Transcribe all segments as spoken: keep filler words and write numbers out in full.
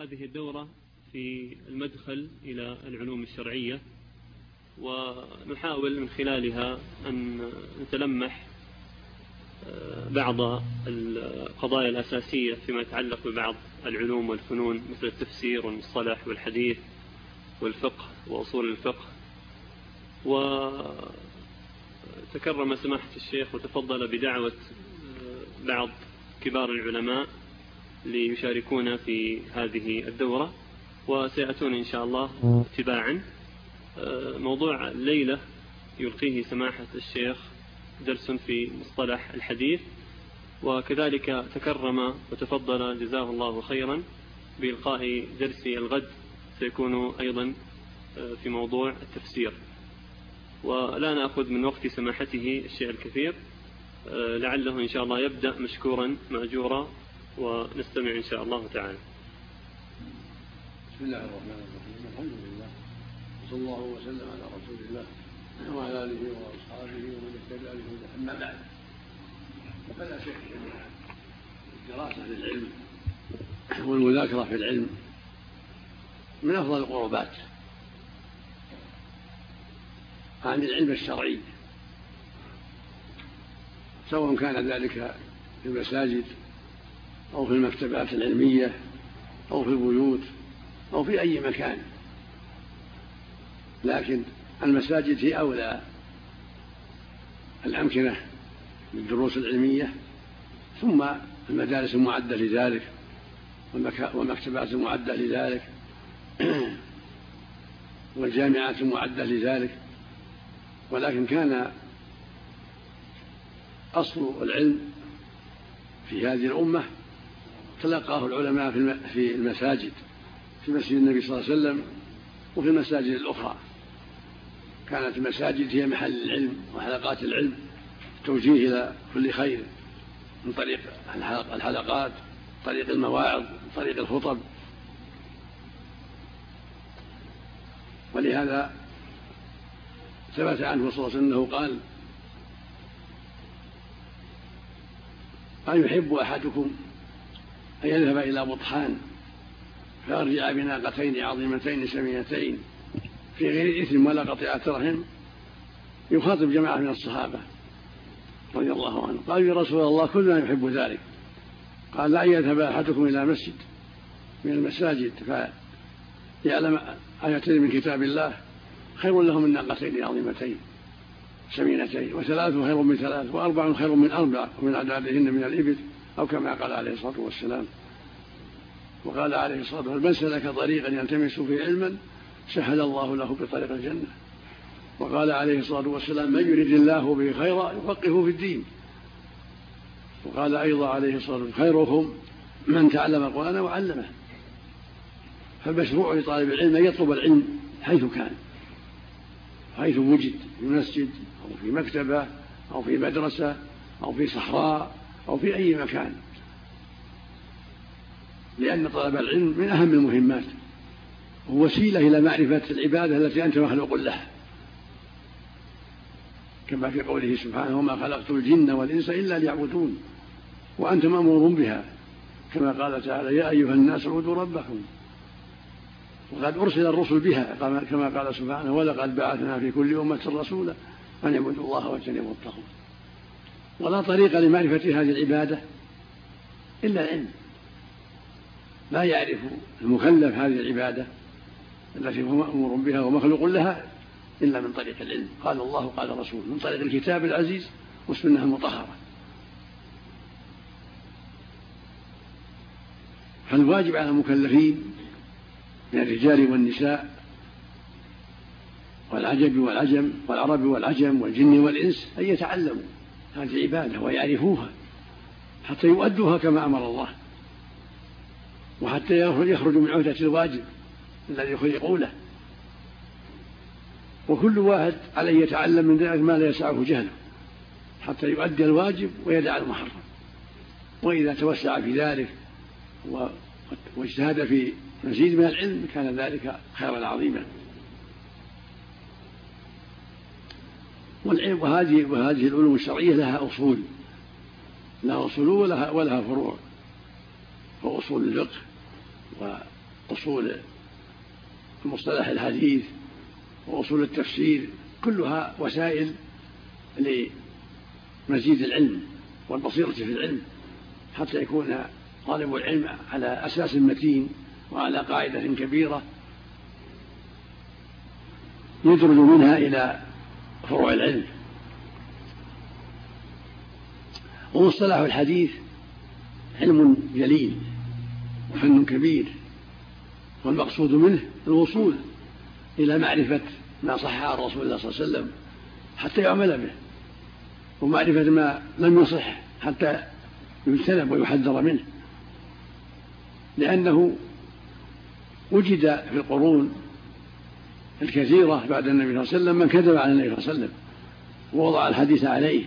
هذه الدورة في المدخل إلى العلوم الشرعية، ونحاول من خلالها أن نتلمح بعض القضايا الأساسية فيما يتعلق ببعض العلوم والفنون مثل التفسير والمصطلح والحديث والفقه وأصول الفقه. وتكرم سماحة الشيخ وتفضل بدعوة بعض كبار العلماء ليشاركونا في هذه الدورة، وسيأتون إن شاء الله تباعا. موضوع الليلة يلقيه سماحة الشيخ درس في مصطلح الحديث، وكذلك تكرم وتفضل جزاه الله خيرا بإلقاء درس الغد سيكون أيضا في موضوع التفسير. ولا نأخذ من وقت سماحته الشيء الكثير، لعله إن شاء الله يبدأ مشكورا مأجورا، ونستمع إن شاء الله تعالى. بسم الله الرحمن الرحيم. الحمد لله وصلى الله وسلم على رسول الله وعلى آله وأصحابه ومن اهتدى بهداه. أما بعد، فلا شك أن الدراسة في العلم والمذاكرة في العلم من أفضل القربات عن العلم الشرعي، سواء كان ذلك في المساجد أو في المكتبات العلمية أو في البيوت أو في أي مكان. لكن المساجد هي أولى الأمكنة للدروس العلمية، ثم المدارس المعدة لذلك والمكتبات المعدة لذلك والجامعات المعدة لذلك. ولكن كان أصل العلم في هذه الأمة تلقاه العلماء في المساجد، في مسجد النبي صلى الله عليه وسلم وفي المساجد الأخرى. كانت المساجد هي محل العلم وحلقات العلم، توجيه إلى كل خير من طريق الحلقات، طريق المواعظ، طريق الخطب. ولهذا ثبت عنه صلى الله عليه وسلم أنه قال: أيحب أحدكم أن يذهب إلى بطحان فيرجع بناقتين عظيمتين سمينتين في غير إثم ولا قطيعة رحم؟ يخاطب جماعة من الصحابة رضي الله عنه. قال: يا رسول الله كلنا يحب ذلك. قال: لا يذهب أحدكم إلى مسجد من المساجد فيعلم آيتين من كتاب الله خير له من ناقتين عظيمتين سمينتين، وثلاث خير من ثلاث، وأربع خير من أربع، ومن أعدادهن من الإبل، أو كما قال عليه الصلاة والسلام. وقال عليه الصلاة والسلام: من سلك طريقا يلتمس فيه علما سهل الله له بطريق الجنة. وقال عليه الصلاة والسلام: من يريد الله به خيرا يفقهه في الدين. وقال أيضا عليه الصلاة والسلام: خيركم من تعلم القرآن وعلمه. فالمشروع لطالب العلم أن يطلب العلم حيث كان، حيث وجد، في مسجد أو في مكتبة أو في مدرسة أو في صحراء أو في أي مكان، لأن طلب العلم من أهم المهمات، هو وسيلة إلى معرفة العبادة التي أنت مخلوق لها، كما في قوله سبحانه: وما خلقت الجن والإنس إلا ليعبدون. وأنت مأمور بها، كما قال تعالى: يا أيها الناس اعبدوا ربكم. وقد أرسل الرسل بها كما قال سبحانه: ولقد بعثنا في كل أمة رسولا أن يعبدوا الله واجتنبوا الطاغوت. ولا طريق لمعرفة هذه العبادة إلا العلم. لا يعرف المكلف هذه العبادة التي هو مأمور بها ومخلوق لها إلا من طريق العلم. قال الله قال رسول، من طريق الكتاب العزيز والسنة المطهرة. فالواجب على المكلفين من الرجال والنساء والعجب والعجم والعرب والعجم والجن والإنس أن يتعلموا هذه العبادة ويعرفوها حتى يؤدوها كما أمر الله، وحتى يخرجوا من عهدة الواجب الذي خلقوا له. وكل واحد عليه يتعلم من ذلك ما لا يسعه جهله حتى يؤدي الواجب ويدع المحرم. وإذا توسع في ذلك واجتهد في مزيد من العلم كان ذلك خيرا عظيما. والعلم وهذه وهذه العلوم الشرعية لها أصول، لها أصول ولها, ولها فروع. فأصول الفقه أصول مصطلح الحديث وأصول التفسير، كلها وسائل لمزيد العلم والبصيرة في العلم، حتى يكون طالب العلم على أساس متين وعلى قاعدة كبيرة يدرج منها إلى فروع العلم. ومصطلح الحديث علم جليل وفن كبير، والمقصود منه الوصول إلى معرفة ما صح عن رسول الله صلى الله عليه وسلم حتى يعمل به، ومعرفة ما لم يصح حتى يجتنب ويحذر منه، لأنه وجد في القرون الكثيرة بعد النبي صلى الله عليه وسلم من كذب على النبي صلى الله عليه وسلم ووضع الحديث عليه،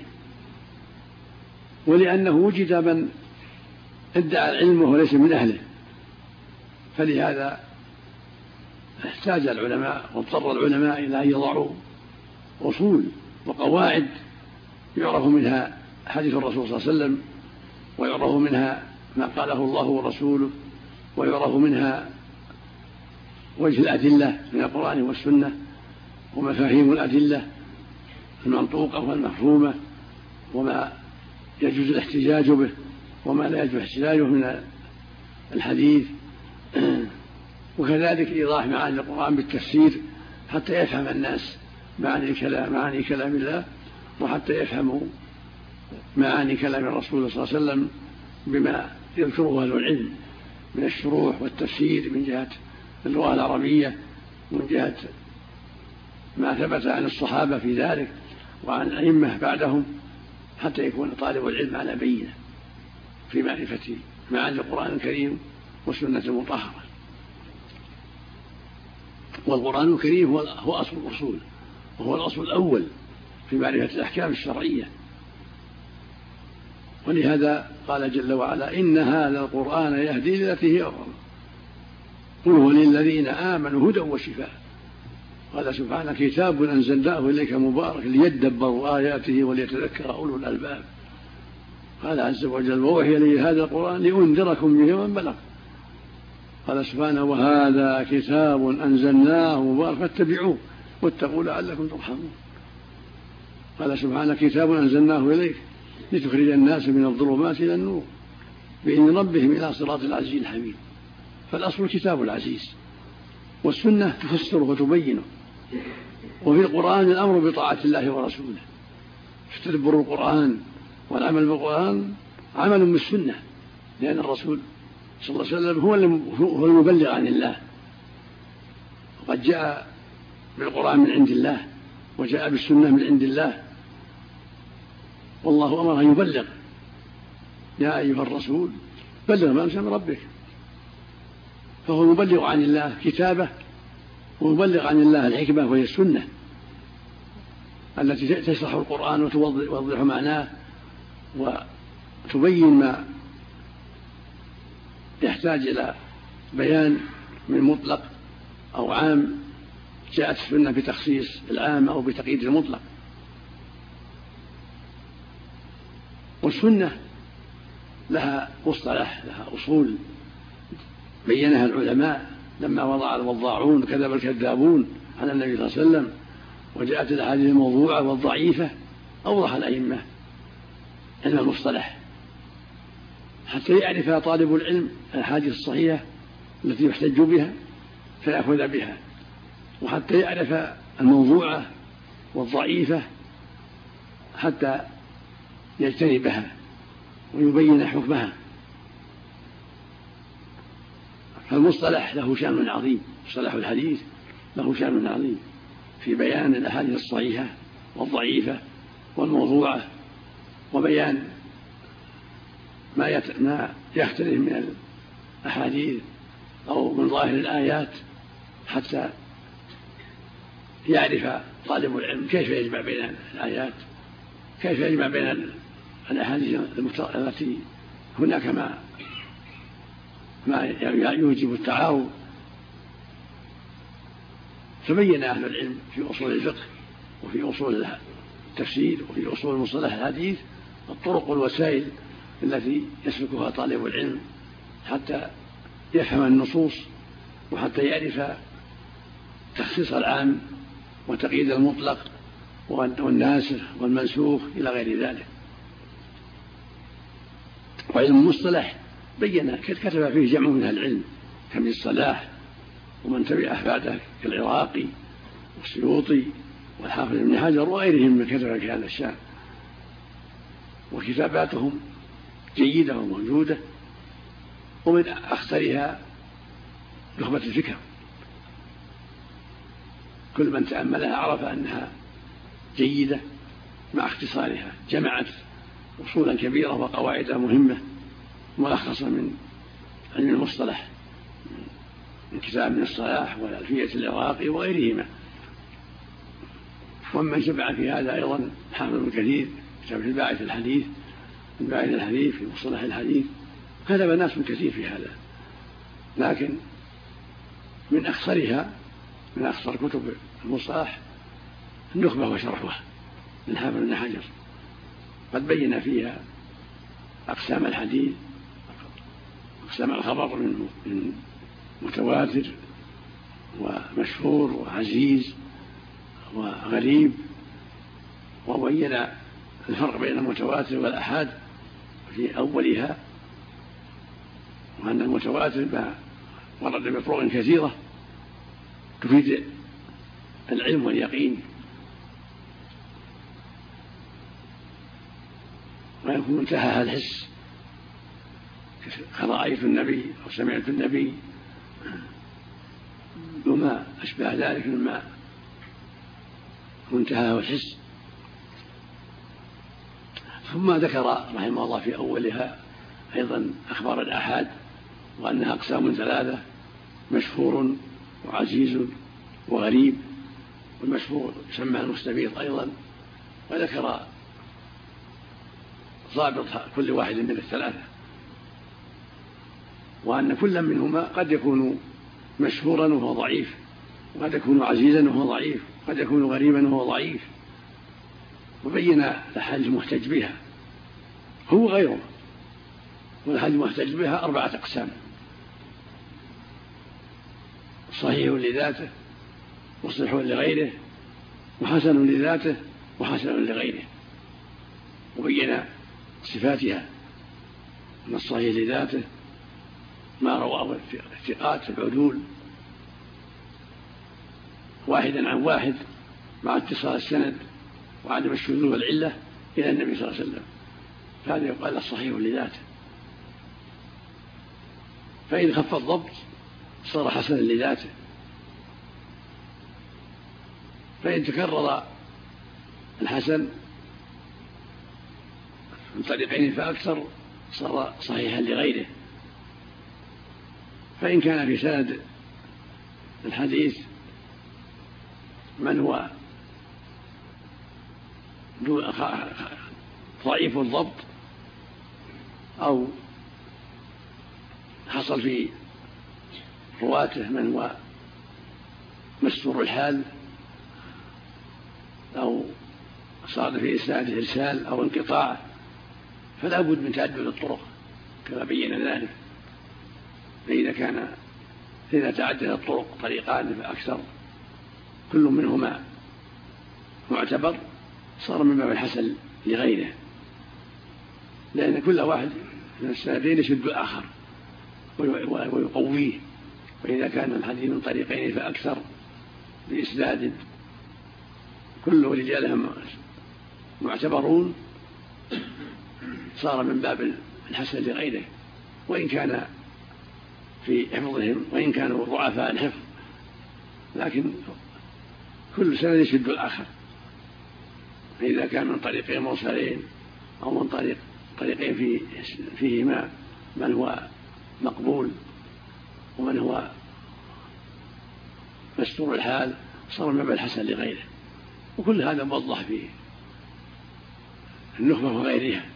ولأنه وجد من ادعى العلم وهو ليس من أهله، فلهذا احتاج العلماء واضطر العلماء إلى أن يضعوا أصول وقواعد يعرف منها حديث الرسول صلى الله عليه وسلم، ويعرف منها ما قاله الله ورسوله، ويعرف منها وجه الأدلة من القرآن والسنة، ومفاهيم الأدلة المنطوقة والمفهومة، وما يجوز الاحتجاج به وما لا يجوز احتجاجه من الحديث، وكذلك إيضاح معاني القرآن بالتفسير حتى يفهم الناس معاني كلام معاني كلام الله، وحتى يفهموا معاني كلام الرسول صلى الله عليه وسلم بما يذكره أهل العلم من الشروح والتفسير من جهة اللغة العربية، من جهة ما ثبت عن الصحابة في ذلك وعن الأئمة بعدهم، حتى يكون طالب العلم على بينة في معرفة معاني القرآن الكريم والسنة المطهرة. والقرآن الكريم هو هو أصل الأصول، وهو الأصل الأول في معرفة الأحكام الشرعية، ولهذا قال جل وعلا: إن هذا القرآن يهدي للتي هي أقوم، قل هو للذين آمنوا هدى وشفاء. قال سبحانه: كتاب أنزلناه إليك مبارك ليدبروا آياته وليتذكر أولو الألباب. قال عز وجل: ووحي لي هذا القرآن لأنذركم به من بلغ. قال سبحانه: وهذا كتاب أنزلناه مبارك فاتبعوه واتقوا لعلكم ترحمون. قال سبحانه: كتاب أنزلناه إليك لتخرج الناس من الظلمات إلى النور بإذن ربهم إلى صراط العزيز الحميد. فالأصل الكتاب العزيز، والسنة تفسره وتبينه، وفي القرآن الأمر بطاعة الله ورسوله، تدبر القرآن والعمل بالقرآن عمل بالسنة، لأن الرسول صلى الله عليه وسلم هو المبلغ عن الله، وقد جاء بالقرآن من عند الله وجاء بالسنة من عند الله، والله أمره أن يبلغ: يا أيها الرسول بلغ ما أنزل من ربك. فهو المبلغ عن الله كتابه، ومبلغ عن الله الحكمة وهي السنة التي تشرح القرآن وتوضح معناه وتبين ما يحتاج إلى بيان من مطلق أو عام، جاءت السنة بتخصيص العام أو بتقييد المطلق. والسنة لها مصطلح، لها أصول بينها العلماء لما وضع الوضاعون كذب الكذابون على النبي صلى الله عليه وسلم، وجاءت الأحاديث الموضوعة والضعيفة، أوضح الأئمة علم المصطلح حتى يعرف طالب العلم الأحاديث الصحيحة التي يحتج بها فيأخذ بها، وحتى يعرف الموضوعة والضعيفة حتى يجتنبها ويبين حكمها. فالمصطلح له شأن عظيم، مصطلح الحديث له شأن عظيم في بيان الأحاديث الصحيحة والضعيفة والموضوعة، وبيان ما يختلف من الأحاديث أو من ظاهر الآيات، حتى يعرف طالب العلم كيف يجمع بين الآيات، كيف يجمع بين الأحاديث التي هناك ما ما يوجب التعارض. تبين أهل العلم في أصول الفقه وفي أصول التفسير وفي أصول مصطلح الحديث الطرق والوسائل التي يسلكها طالب العلم حتى يفهم النصوص وحتى يعرف تخصيص العام وتقييد المطلق والناسخ والمنسوخ إلى غير ذلك. وعلم المصطلح بين كتب فيه جمع من أهل العلم كابن الصلاح ومن تبعه بعده كالعراقي والسيوطي والحافظ ابن حجر وغيرهم من كتب في هذا الشأن، وكتاباتهم جيدة وموجودة. ومن أخطرها نخبة الفكر، كل من تأملها عرف أنها جيدة مع اختصارها، جمعت أصولا كبيرة وقواعد مهمة ملخصة من علم المصطلح من كتاب ابن الصلاح والألفية العراقي وغيرهما. ومن شبع في هذا أيضا حافظ ابن كثير كتاب الباعث الحديث الباعث الحديث في مصطلح الحديث، كتب ناس من كثير في هذا. لكن من أخصرها من أخصر كتب المصطلح النخبة وشرحها من حافظ ابن حجر، قد بين فيها أقسام الحديث، أقسام الخبر من متواتر ومشهور وعزيز وغريب، وبين الفرق بين المتواتر والأحاد في أولها، وأن المتواتر ما ورد بطرق كثيرة تفيد العلم واليقين، ويكون منتهاها الحس كرأيت النبي أو سمعت النبي وما أشبه ذلك مما منتهاه الحس. ثم ذكر رحمه الله في أولها أيضا أخبار الآحاد وأنها أقسام ثلاثة: مشهور وعزيز وغريب، والمشهور يسمى المستبيط أيضا، وذكر ضابط كل واحد من الثلاثة، وأن كل منهما قد يكون مشهورا وهو ضعيف، وقد يكون عزيزا وهو ضعيف، قد يكون غريبا وهو ضعيف. وبين الأحاديث المحتج بها هو غيره، والأحاديث المحتج بها أربعة أقسام: صحيح لذاته، وصحيح لغيره، وحسن لذاته، وحسن لغيره. وبين صفاتها أن الصحيح لذاته ما رواه الثقات العدول واحدا عن واحد مع اتصال السند وعدم الشذوذ والعلة إلى النبي صلى الله عليه وسلم، فهذا يقال الصحيح لذاته. فإن خف الضبط صار حسنا لذاته، فإن تكرر الحسن من طريقين فأكثر صار صحيحا لغيره. فإن كان في سند الحديث من هو ضعيف الضبط أو حصل في رواته من هو مستور الحال أو صار في إسناده إرسال أو انقطاع، فلا بد من تعدد الطرق كما بين ذلك. فإذا كان إذا تعدد الطرق طريقان فأكثر كل منهما معتبر صار من باب الحسن لغيره، لأن كل واحد من السندين يشد الآخر ويقويه. وإذا كان الحديث من طريقين فأكثر بإسناد كل رجالهم معتبرون صار من باب الحسن لغيره، وإن كان في حفظهم وإن كانوا ضعفاء الحفظ، لكن كل سند يشد الآخر. فإذا كان من طريقين مرسلين أو من طريق طريقين في فيهما من هو مقبول ومن هو مستور الحال صار من باب الحسن لغيره. وكل هذا موضح في النخبة وغيرها.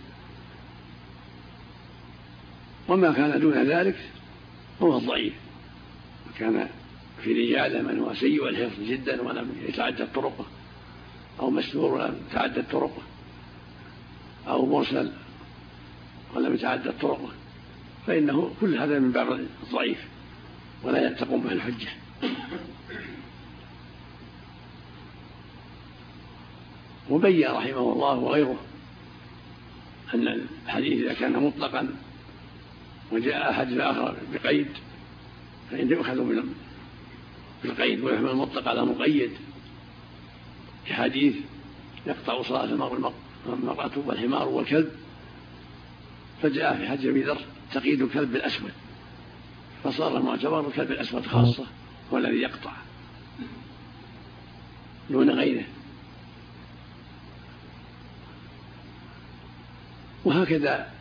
وما كان دون ذلك هو الضعيف، كان في رجاله من هو سيء الحفظ جدا ولم يتعدد طرقه، أو مستور ولم يتعدد طرقه، أو مرسل ولم يتعدد طرقه، فإنه كل هذا من باب الضعيف. ولا يتقون به الحجة. وبين رحمه الله وغيره أن الحديث إذا كان مطلقا وجاء أحد آخر بقيد فإن يؤخذ بالقيد ويحمل المطلق على مقيد، كحديث يقطع صلاة المرأة والحمار والكلب، فجاء في حديث أبي ذر تقييد الكلب بالأسود، فصار معتبر الكلب الأسود خاصة هو الذي يقطع دون غيره. وهكذا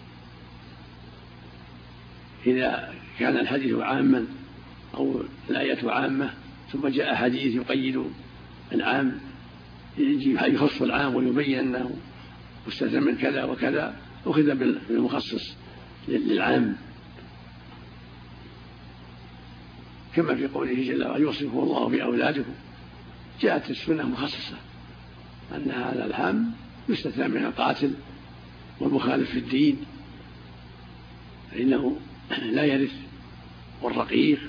إذا كان الحديث عاما أو الآية عامة ثم جاء حديث يقيد العام يخص العام ويبين أنه مستثنى من كذا وكذا، أخذ بالمخصص للعام، كما في قوله جل وعلا يوصفه الله بأولادكم، جاءت السنة مخصصة أن هذا العام يستثنى من القاتل والمخالف في الدين فإنه لا يرث، والرقيق.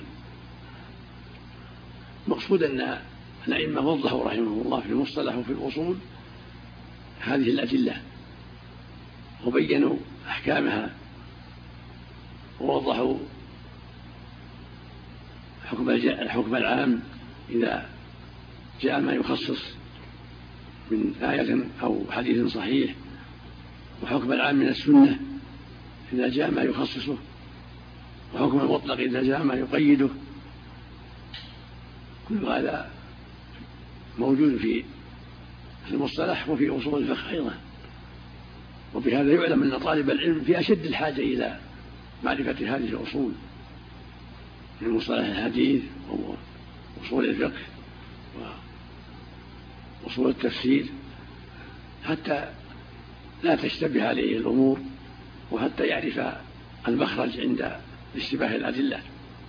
مقصود أن الأئمة وضحوا رحمه الله في المصطلح وفي الأصول هذه الأدلة وبينوا أحكامها ووضحوا حكم العام إذا جاء ما يخصص من آية أو حديث صحيح، وحكم العام من السنة إذا جاء ما يخصصه، وحكم المطلق إذا جاء ما يقيده. كل هذا موجود في المصطلح وفي أصول الفقه أيضا. وبهذا يعلم أن طالب العلم في أشد الحاجة إلى معرفة هذه الأصول من مصطلح الحديث وأصول الفقه وأصول التفسير، حتى لا تشتبه عليه الأمور وحتى يعرف المخرج عند اشتباه الأدلة.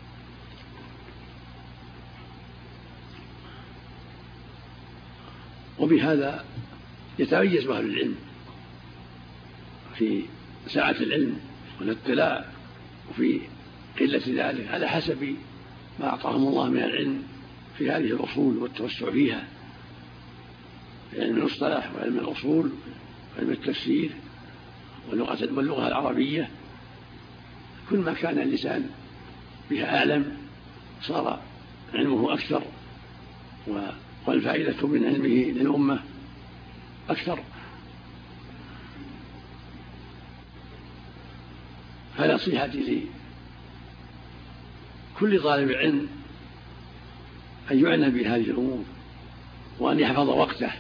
وبهذا يتميز أهل العلم في سعة العلم والاطلاع وفي قلة ذلك على حسب ما أعطاهم الله من العلم في هذه الأصول والتوسع فيها، في علم المصطلح وعلم الأصول وعلم التفسير واللغة العربية. كل ما كان اللسان بها أعلم صار علمه أكثر والفائدة من علمه للأمة أكثر. فنصيحتي لكل طالب علم أن يعنى بهذه الأمور وأن يحفظ وقته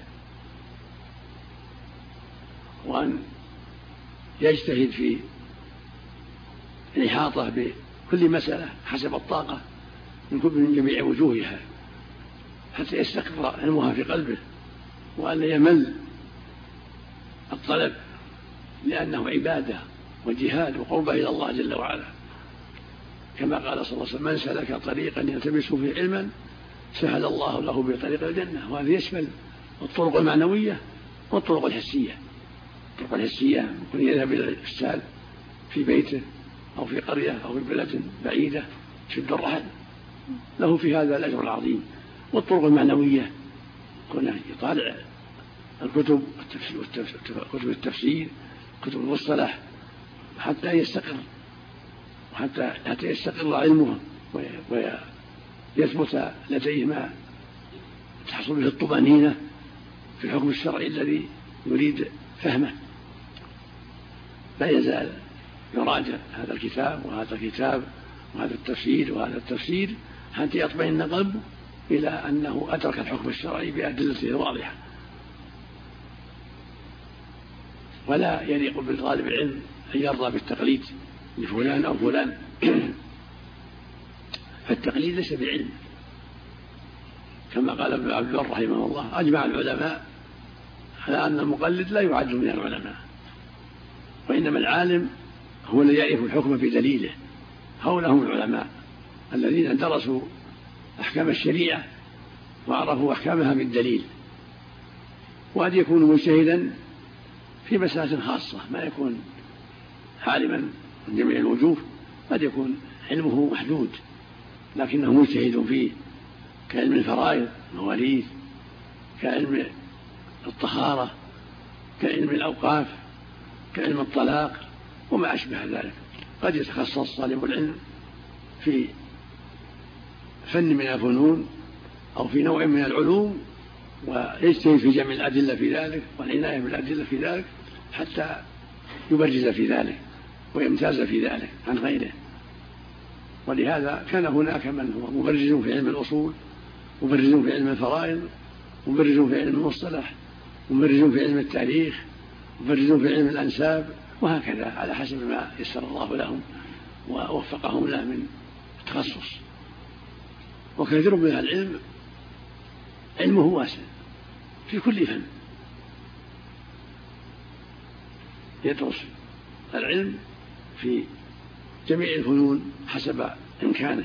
وأن يجتهد في الإحاطة بكل مسألة حسب الطاقة من جميع وجوهها حتى يستقر علمها في قلبه، وأن لا يمل الطلب لأنه عبادة وجهاد وقربة إلى الله جل وعلا، كما قال صلى الله عليه وسلم من سلك طريقا يلتمس فيه علما سهل الله له بطريق الجنة. وهذا يشمل الطرق المعنوية والطرق الحسية. الطرق الحسية يكون يذهب إلى الإرسال في بيته أو في قرية أو في بلد بعيدة شد الرحل له في هذا الأجر العظيم. والطرق المعنوية كنا يطالع الكتب كتب التفسير كتب المصطلح حتى يستقر وحتى حتى يستقر علمه ويثبت لديه ما تحصل به الطمأنينة في الحكم الشرعي الذي يريد فهمه. لا يزال يراجع هذا الكتاب وهذا الكتاب وهذا التفسير وهذا التفسير حتى يطمئن قلبه إلى أنه أدرك الحكم الشرعي بأدلته الواضحة. ولا يليق بالطالب العلم أن يرضى بالتقليد لفلان أو فلان فالتقليد ليس بعلم، كما قال ابن عبد البر رحمه الله أجمع العلماء على أن المقلد لا يعد من العلماء، وإنما العالم هو الذي يعرف الحكم بدليله. هؤلاء هم العلماء الذين درسوا أحكام الشريعة وعرفوا أحكامها بالدليل، وقد يكون مجتهدا في مسألة خاصة ما يكون عالما من جميع الوجوه، قد يكون علمه محدود لكنه مجتهد فيه، كعلم الفرائض المواريث، كعلم الطهارة، كعلم الأوقاف، كعلم الطلاق وما أشبه ذلك. قد يتخصص طالب العلم في فن من الفنون أو في نوع من العلوم ويجتهد في جمع الأدلة في ذلك والعناية بالأدلة في ذلك حتى يبرز في ذلك ويمتاز في ذلك عن غيره. ولهذا كان هناك من هو مبرز في علم الأصول، مبرز في علم الفرائض، مبرز في علم المصطلح، مبرز في علم التاريخ، مبرز في علم الأنساب، وهكذا على حسب ما يسر الله لهم ووفقهم له من التخصص. وكثير من العلم علمه واسع في كل فن، يدرس العلم في جميع الفنون حسب إمكانه،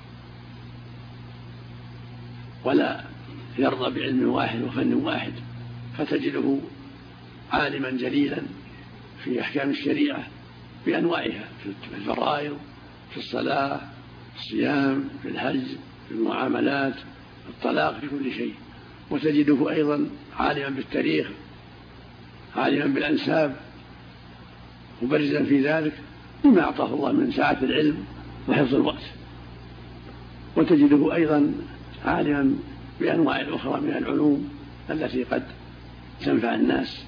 ولا يرضى بعلم واحد وفن واحد، فتجده عالما جليلا في أحكام الشريعة بأنواعها، في الفرائض، في الصلاة، في الصيام، في الحج، في المعاملات، في الطلاق، في كل شيء. وتجده أيضا عالما بالتاريخ، عالما بالأنساب، مبرزا في ذلك بما أعطاه الله من سعة العلم وحفظ الوقت. وتجده أيضا عالما بأنواع أخرى من العلوم التي قد تنفع الناس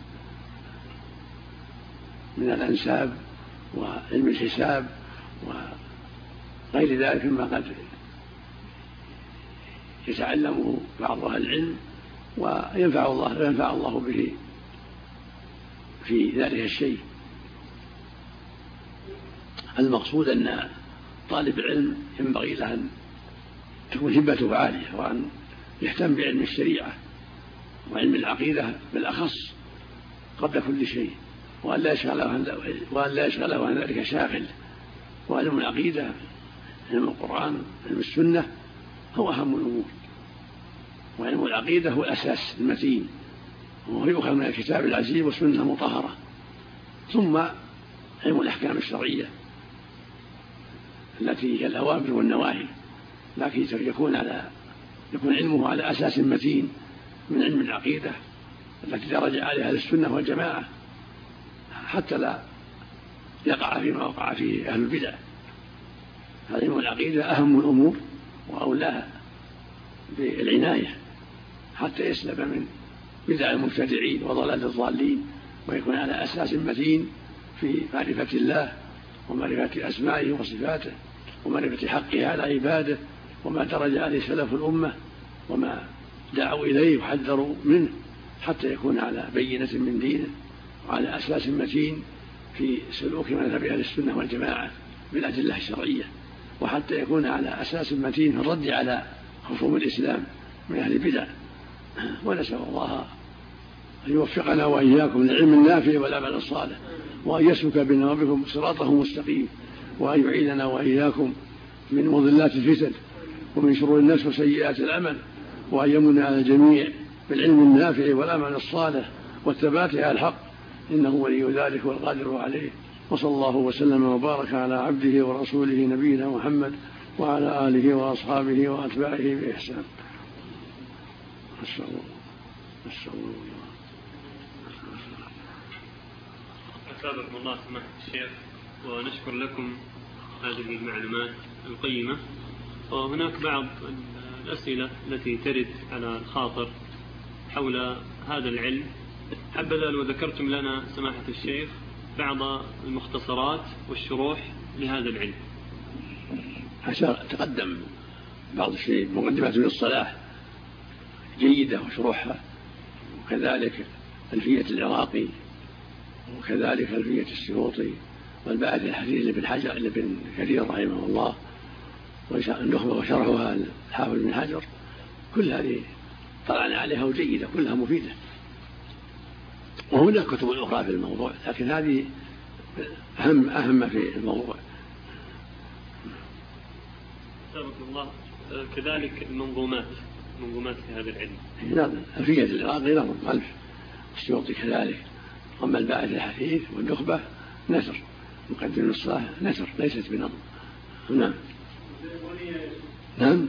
من الأنساب وعلم الحساب وغير ذلك مما قد يتعلمه بعض أهل العلم وينفع الله ينفع الله به في ذلك الشيء. المقصود أن طالب العلم ينبغي له أن تكون همته عالية وأن يهتم بعلم الشريعة وعلم العقيدة بالأخص قبل كل شيء، وأن لا يشغله وأن لا يشغله عن ذلك شاغل. وعلم العقيدة علم القرآن علم السنة هو أهم الأمور، وعلم العقيدة هو الأساس المتين وهو يؤخذ من الكتاب العزيز والسنة المطهرة، ثم علم الأحكام الشرعية التي هي الأوامر والنواهي، لكن يكون على يكون علمه على أساس متين من علم العقيدة التي درج عليها أهل السنة والجماعة، حتى لا يقع فيما وقع فيه أهل البدع. علم العقيدة أهم الأمور وأولاها بالعناية حتى يسلب من بدع المبتدعين وضلال الضالين، ويكون على أساس متين في معرفة الله ومعرفة أسمائه وصفاته ومعرفة حقه على عباده وما درج عليه سلف الأمة وما دعوا إليه وحذروا منه، حتى يكون على بينة من دينه وعلى أساس متين في سلوك مذهب أهل السنة والجماعة بالأدلة الشرعية، وحتى يكون على أساس متين في الرد على خصوم الإسلام من أهل البدع. ونسأل الله أن يوفقنا وإياكم للعلم النافع والعمل الصالح، وأن يسلك بنا وبكم صراطه مستقيم، وأن يعيذنا وإياكم من مضلات الفتن ومن شرور النفس وسيئات العمل، وأن يمن على الجميع بالعلم النافع والعمل الصالح والثبات على الحق، إنه ولي ذلك والقادر عليه. وصلى الله وسلم وبارك على عبده ورسوله نبينا محمد وعلى آله وأصحابه وأتباعه بإحسان. أثابكم الله سماحة الشيخ، ونشكر لكم هذه المعلومات القيمة. وهناك بعض الأسئلة التي ترد على الخاطر حول هذا العلم. حبذا لو ذكرتم لنا سماحة الشيخ بعض المختصرات والشروح لهذا العلم. تقدم بعض الشيء مقدمات للصلاح جيدة وشروحها، وكذلك ألفية العراقي، وكذلك ألفية السيوطي، والباعث الحديث لابن حجر لابن كثير رحمه الله، والنخبة وشرحها الحافظ بن حجر، كل هذه طلعنا عليها وجيدة كلها مفيدة. وهناك كتب أخرى في الموضوع، لكن هذه أهم أهم في الموضوع. سبحان الله. كذلك المنظومات منظومات في هذا العلم. نعم، ألفية العراقي نظم ألف، السيوطي كذلك. أما الباعث الحديث والنخبة نثر، مقدم الصلاح نثر ليست بنظم. نعم. نعم.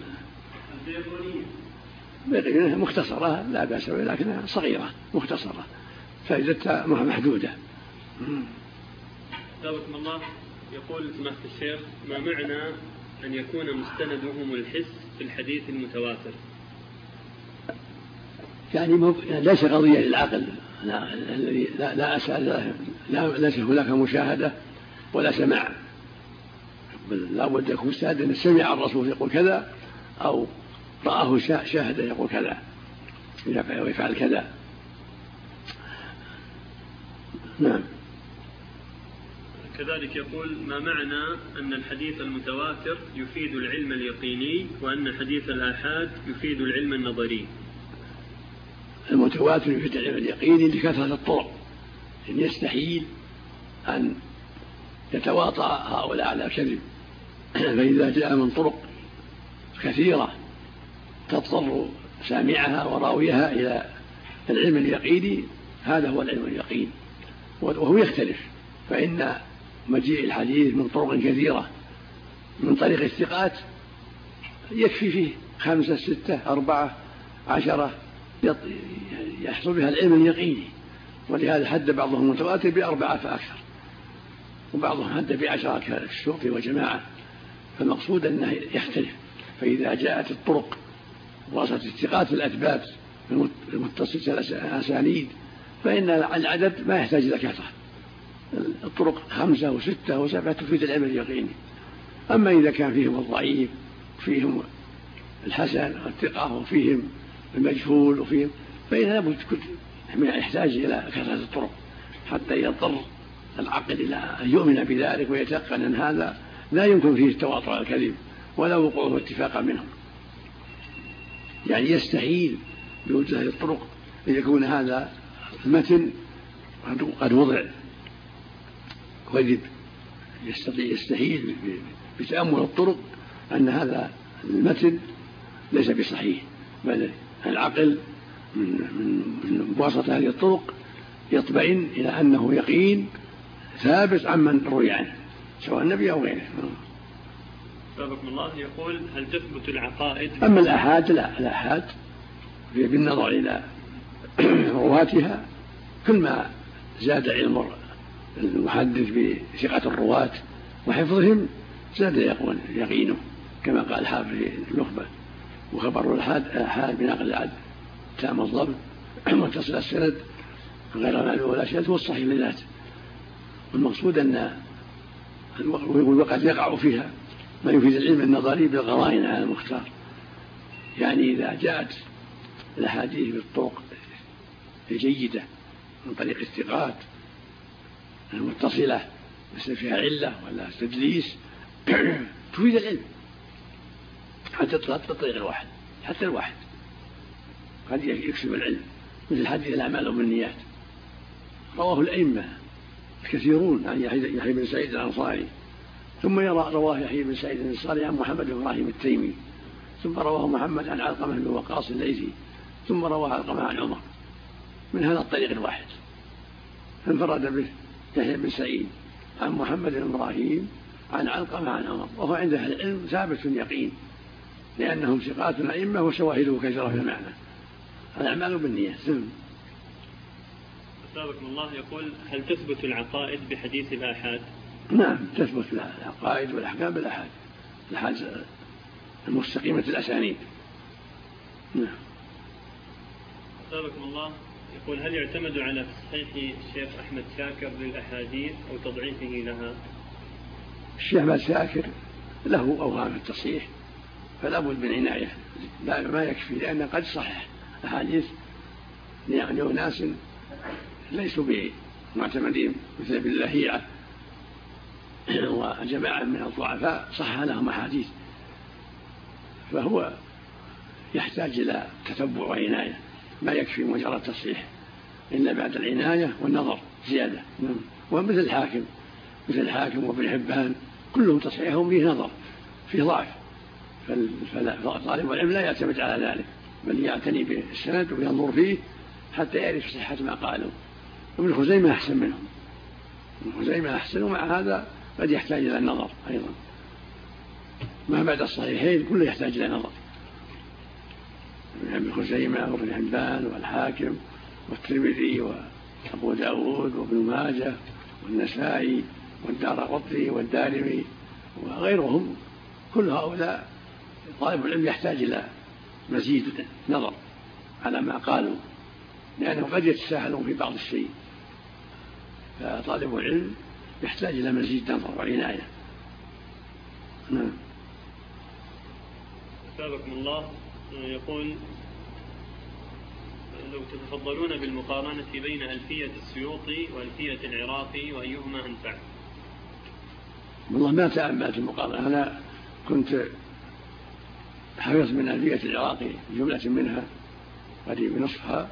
البيقونية مختصرة لا بأس بها لكنها صغيرة مختصرة فائدتها محدودة. سابقكم الله. يقول سماحة الشيخ: ما معنى أن يكون مستندهم الحس في الحديث المتواتر؟ يعني مب... ليس قضية للعقل، لا الذي لا لا أسأل لا ليس هناك مشاهدة ولا سماع، بل لا بد يكون مستند أن سمع الرسول يقول كذا أو رآه شاهده يقول كذا ويفعل كذا. نعم. كذلك يقول: ما معنى أن الحديث المتواتر يفيد العلم اليقيني وأن حديث الآحاد يفيد العلم النظري؟ المتواتر يفيد العلم اليقيني لكثرة الطرق، إن يستحيل أن يتواطأ هؤلاء على الكذب، فإذا جاء من طرق كثيرة تضطر سامعها وراويها إلى العلم اليقيني، هذا هو العلم اليقين. وهو يختلف، فإن مجيء الحديث من طرق كثيرة من طريق الثقات يكفي فيه خمسة ستة أربعة عشرة يحصل بها العلم اليقيني، ولهذا حد بعضهم متواتر بأربعة فأكثر، وبعضهم حد بعشرة كالشرطي وجماعة. فالمقصود أنه يختلف، فإذا جاءت الطرق وصلت الثقات الأثبات المتصلة الأسانيد فإن العدد ما يحتاج إلى كثرة، الطرق خمسة وستة وسبعة تفيد العلم اليقيني. أما إذا كان فيهم الضعيف وفيهم الحسن والثقة وفيهم المجهول وفيهم، فإن لابد يحتاج إلى كثرة الطرق حتى يضطر العقل إلى أن يؤمن بذلك ويتيقن أن هذا لا يمكن فيه التواطؤ الكذب ولا وقوعه اتفاقا منهم. يعني يستحيل بوجود هذه الطرق أن يكون هذا المتن قد وضع كذب، يستطيع يستحيل بتأمل الطرق أن هذا المتن ليس بصحيح، بل العقل من بواسطة هذه الطرق يطمئن إلى أنه يقين ثابت عمن روي عنه سواء النبي أو غيره. سابقكم الله. يقول: هل تثبت العقائد؟ أما الآحاد لا، الآحاد بالنظر إلى رواتها كل ما زاد علم المحدث بثقة الرواة وحفظهم زاد يقول يقينه، كما قال حافظ النخبة: وخبر الآحاد بنقل العدل تام الضبط متصل السند غير معلول ولا شاذ هو الصحيح لذاته. والمقصود أن وقد يقع فيها ما يفيد العلم النظري بالقرائن على المختار. يعني إذا جاءت الأحاديث بالطرق الجيدة من طريق الثقات المتصلة ليس فيها علة ولا تدليس تفيد العلم حتى الطريق الواحد، حتى الواحد قد يكسب العلم، مثل حديث الأعمال بالنيات رواه الأئمة الكثيرون عن يحيى بن سعيد الأنصاري، ثم يرى رواه يحيى بن سعيد الأنصاري عن محمد بن إبراهيم التيمي، ثم رواه محمد عن علقمة بن وقاص الليثي، ثم رواه علقمة عن عمر من هذا الطريق الواحد، فانفرد به يحيى بن سعيد عن محمد بن إبراهيم عن علقمة عن عمر، وهو عند أهل العلم ثابت يقين لأنهم ثقات أئمة وشواهده كثيرة في المعنى. الأعمال بالنيات. سابقكم الله. يقول: هل تثبت العقائد بحديث الآحاد؟ نعم تثبت العقائد والأحكام بالآحاد، الآحاد المستقيمة الأسانيد. نعم. سابقكم الله. يقول: هل يعتمد على تصحيح الشيخ أحمد شاكر للأحاديث أو تضعيفه لها؟ الشيخ أحمد شاكر له أوهام التصحيح فلا بد من عناية، ما يكفي لأنه قد صحح أحاديث يعني أناس ليسوا بمعتمدين مثل ابن لهيعة وجماعة من الضعفاء صح لهم أحاديث، فهو يحتاج إلى تتبع وعناية، ما يكفي مجرد تصحيح إلا بعد العناية والنظر زيادة. ومثل الحاكم مثل الحاكم وابن حبان كلهم تصحيحهم فيه نظر فيه ضعف، فطالب العلم لا يعتمد على ذلك بل يعتني بالسند وينظر فيه حتى يعرف صحة ما قالوا. ابن خزيمة أحسن منهم، ابن خزيمة أحسن، ومع هذا قد يحتاج إلى النظر أيضا. ما بعد الصحيحين كله يحتاج إلى نظر، من ابن خزيمة وابن حبان والحاكم والترمذي وأبو داود وابن ماجه والنسائي والدارقطني والدارمي وغيرهم. كل هؤلاء طالب العلم يحتاج إلى مزيد نظر على ما قالوا، لأنهم قد يتساهلون في بعض الشيء، فطالب العلم يحتاج إلى مزيد نظر وعناية. نعم. أثابكم الله. يقول: لو تتفضلون بالمقارنة بين ألفية السيوطي وألفية العراقي وأيهما أنفع؟ والله ما تأملت المقارنة، أنا كنت حفظت من ألفية العراقي جملة منها قريب نصفها،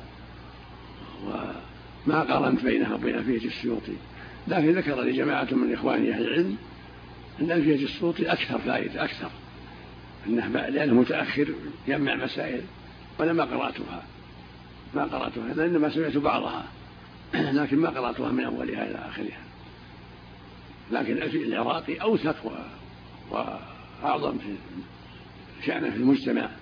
وما قارنت بينها وبين ألفية السيوطي، لكن ذكر لي جماعة من إخواني أهل العلم أن ألفية السيوطي أكثر فائدة أكثر، لأنه متأخر جمع مسائل، وأنا ما قرأتها ما قرأتها لأنما سمعت بعضها لكن ما قرأتها من أولها إلى آخرها. لكن ألفية العراقي أوثق وأعظم في شأنه في المجتمع،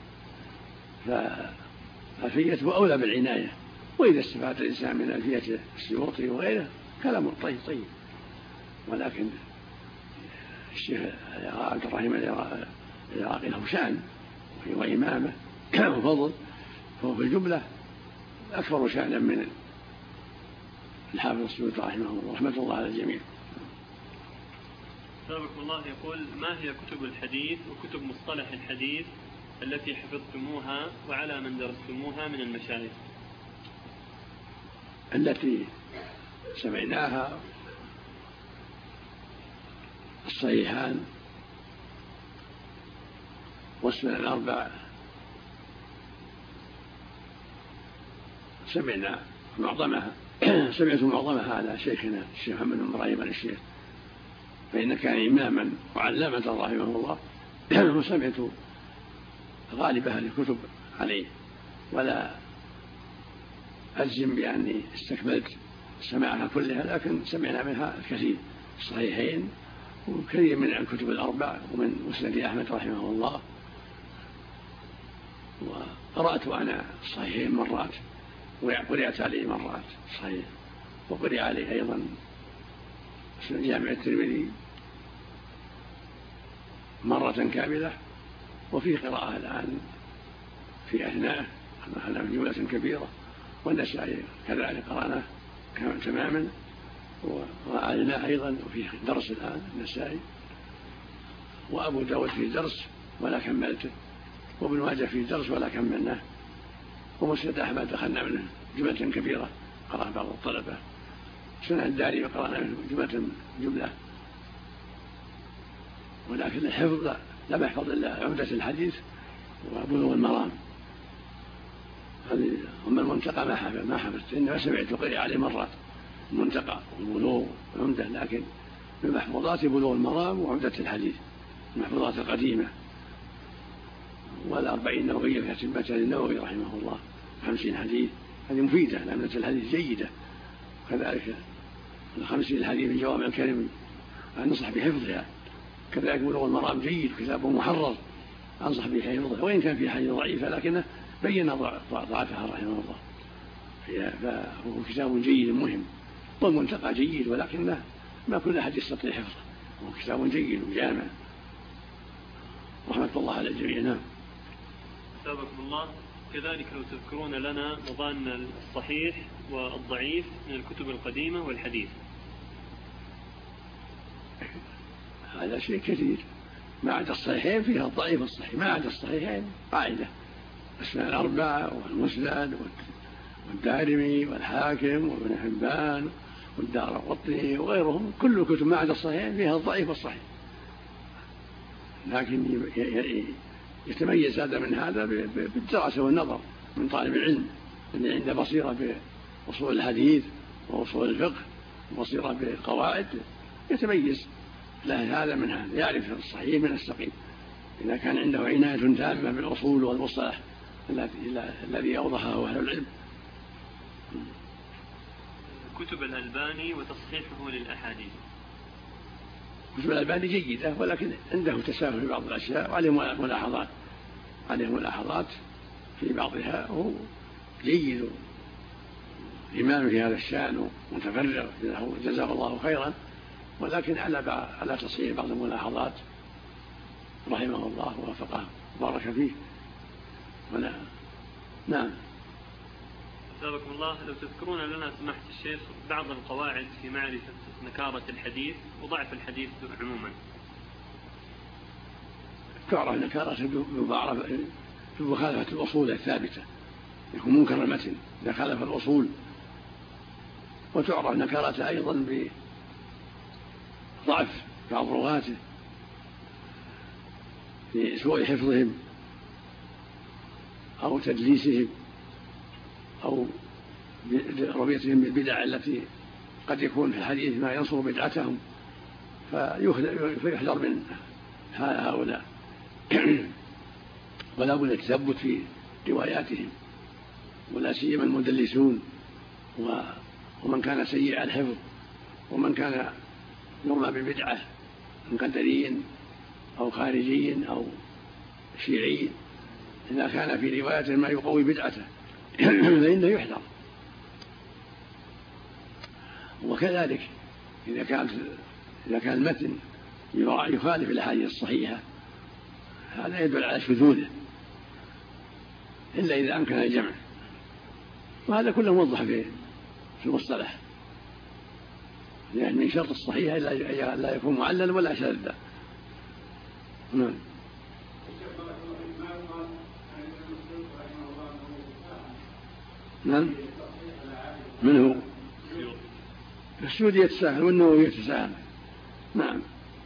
فألفيته أولى بالعناية. وإذا استفاد الإنسان من ألفية السيوطي وغيره كلام طيب طيب، ولكن الشيخ عبد الرحيم العراقي له شأن وإمامة وفضل، فهو في الجملة أكبر شأنا من الحافظ السيوطي رحمه الله، رحمة الله على الجميع. سابق الله يقول: ما هي كتب الحديث وكتب مصطلح الحديث التي حفظتموها وعلى من درستموها من المشايخ؟ التي سمعناها الصحيحان والسنن الأربع، سمعنا معظمها سمعت معظمها على شيخنا الشيخ محمد بن إبراهيم آل الشيخ، فإن كان إماما وعلامة رحمه الله، وسمعت غالب أهل الكتب عليه، ولا أجزم بأني استكملت سماعها كلها، لكن سمعنا منها الكثير، الصحيحين وكثير من الكتب الأربع ومن مسند أحمد رحمه الله. وقرأت أنا الصحيحين مرات، وقرأت عليه مرات صحيح، وقرأ عليه أيضا جامع الترمذي مرة كاملة، وفي قراءة الآن في أثناء أنا في جملة كبيرة، والنسائي كذلك قرأناه تماما وعلناه أيضا، وفي درس الآن النسائي، وأبو داود في درس ولا كملته، وابن ماجه في درس ولا كملناه، ومسند أحمد دخلنا منه جملة كبيرة قرأ بعض الطلبة، سنن الدارمي قرأنا منه جملة جملة، ولكن الحفظ لا لم يحفظ إلا عمدة الحديث وبلوغ المرام، هذه أما المنتقى ما حفظ ما حفظت، إنما سمعت قرئ عليه مرات المنتقى والبلوغ والعمدة، لكن من محفوظات بلوغ المرام وعمدة الحديث المحفوظات القديمة، والأربعين نووية كتبتها للنووي رحمه الله خمسين حديث، هذه مفيدة لأمنة الحديث جيدة، كذلك الخمسين الحديث من جوامع الكلم أنصح بحفظها، كذلك بلوغ المرام جيد كتابه محرر أنصح بحفظه، وإن كان في حديث ضعيفة لكنه بين ضعفها رحمه الله، فهو كتاب جيد مهم، والمنتقى جيد ولكنه ما كل أحد يستطيع حفظه، هو كتاب جيد وجامع رحمة الله على الجميع. نعم. أثابكم الله. كذلك لو تذكرون لنا مضان الصحيح والضعيف من الكتب القديمة والحديث. هذا شيء كثير، ما عدا الصحيحين فيها الضعيف والصحيح، ما عدا الصحيحين قاعدة السنن الأربعة والمسند والدارمي والحاكم وابن حبان والدارقطني وغيرهم، كل الكتب ما عدا الصحيحين فيها الضعيف والصحيح، لكن يتميز هذا من هذا بالدراسة والنظر من طالب العلم اللي عنده بصيرة بأصول الحديث وأصول الفقه وبصيرة بالقواعد، يتميز له هذا من هذا، يعرف الصحيح من السقيم إذا كان عنده عناية تامة بالأصول والمصطلح الذي أوضحه أهل العلم. كتب الألباني وتصحيحه للأحاديث. كتب الألباني جيدة، ولكن عنده تساهل في بعض الأشياء وعليه ملاحظات عليه ملاحظات في بعضها، وهو جيد إمام في هذا الشأن ومتفرغ جزاه الله خيرا، ولكن على على تصحيح بعض الملاحظات رحمه الله ووفقه بارك فيه. ولا نعم. أثابكم الله، لو تذكرون لنا سماحة الشيخ بعض القواعد في معرفة نكارة الحديث وضعف الحديث عموما. تعرف نكارة في مخالفة الأصول الثابتة، يكون منكر المتن إذا خالف الأصول، وتعرف نكارة أيضا بضعف بعض رواته في سوء حفظهم أو تدليسهم أو رؤيتهم بالبدع التي قد يكون في الحديث ما ينصر بدعتهم، فيحذر من هؤلاء ولا بد التثبت في رواياتهم، ولا سيما المدلسون ومن كان سيء الحفظ ومن كان يرمى بالبدعة من قدري أو خارجي أو شيعي، إذا كان في روايته ما يقوي بدعته فإنه يحذر. وكذلك إذا كان إذا كان المتن يخالف الأحاديث الصحيحة هذا يدل على شذوذه إلا إذا أمكن الجمع، وهذا كله موضح في المصطلح، يعني من شرط الصحيح لا يكون معلل ولا شاذ. نعم. نعم. من هو؟ السيوطي يتساهل والنووي يتساهل. نعم.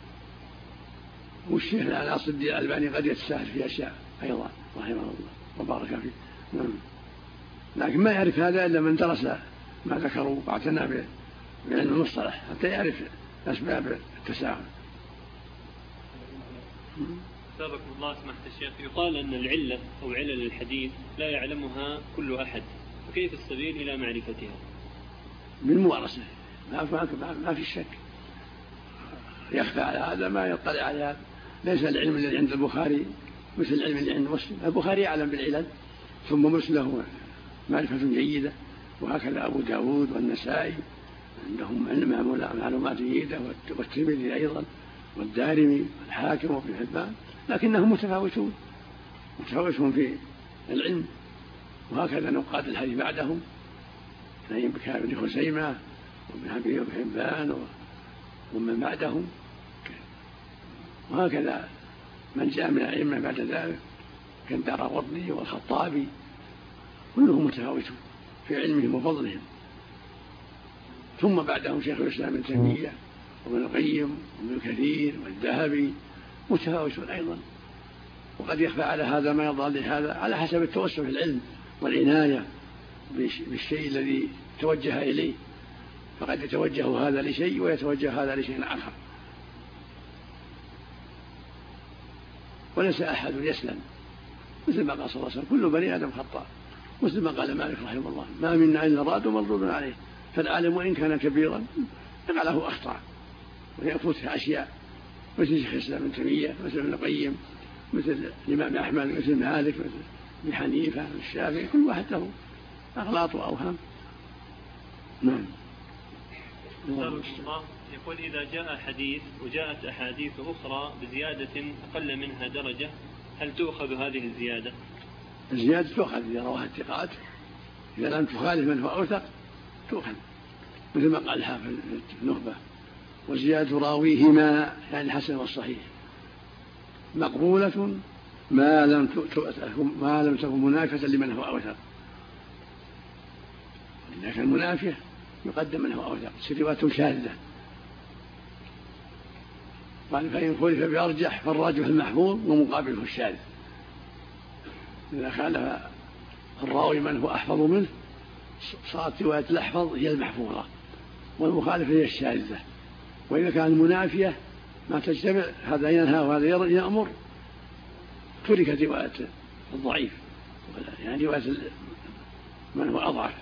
والشيخ ناصر الدين الألباني قد يتساهل في أشياء أيضا رحمه الله وبارك فيه. نعم. لكن ما يعرف هذا إلا من درس ما ذكروا واعتنى بعلم المصطلح حتى يعرف أسباب التساهل. أثابكم الله سماحة الشيخ، يقال أن العلة أو علل الحديث لا يعلمها كل أحد، فكيف السبيل إلى معرفتها؟ بالممارسة، ما في شك يخفى على هذا ما يطلع على هذا. ليس العلم الذي عند البخاري مثل العلم اللي عند مسلم، البخاري يعلم بالعلل ثم مسلم له معرفة جيدة، وهكذا أبو داود والنسائي عندهم علم معلومات جيدة، والترمذي أيضا والدارمي والحاكم وابن حبان، لكنهم متفاوتون متفاوتون في العلم. وهكذا نقاد الحديث بعدهم كابن خزيمة وابن حبيب وابن حبان ومن بعدهم، وهكذا من جاء من الأئمة بعد ذلك كالدارقطني والخطابي، كلهم متفاوتون في علمهم وفضلهم. ثم بعدهم شيخ الإسلام ابن تيمية وابن القيم وابن كثير والذهبي متفاوتون أيضا. وقد يخفى على هذا ما يضال لهذا على حسب التوسع في العلم والعناية بالشيء الذي توجه إليه، فقد يتوجه هذا لشيء ويتوجه هذا لشيء آخر، وليس أحد يسلم، مثل ما قال صلى الله عليه وسلم كل بني آدم خطاء، مثل ما قال مالك رحمه الله ما منا إلا راد مردود عليه. فالعالم وإن كان كبيرا يقع له أخطاء ويفوتها أشياء، مثل شيخ الإسلام ابن تيمية مثل ابن القيم مثل الإمام أحمد مثل مالك مثل ابن حنيفة مثل الشافعي، كل واحد له أغلاط وأوهام. نعم. الله يقول إذا جاء حديث وجاءت أحاديث أخرى بزيادة أقل منها درجة هل تؤخذ هذه الزيادة؟ الزيادة تؤخذ إذا رواها الثقات، إذا لم تخالف من هو أوثق تؤخذ، مثل ما قال الحافظ في النخبة وزيادة راويهما يعني الحسن والصحيح مقبولة ما لم ما لم تكن منافسة لمن هو أوثق. إذا كان منافية يقدم من هو أوثق، رواية شاذة. قال فإن خلف بأرجح فالراجح المحفوظ ومقابله الشاذ. إذا خالف الراوي من هو أحفظ منه صارت رواية الأحفظ هي المحفوظة والمخالفة هي الشاذة. وإذا كان المنافية ما تجتمع هذا ينهى وهذا يأمر تركت رواية الضعيف يعني رواية من هو أضعف.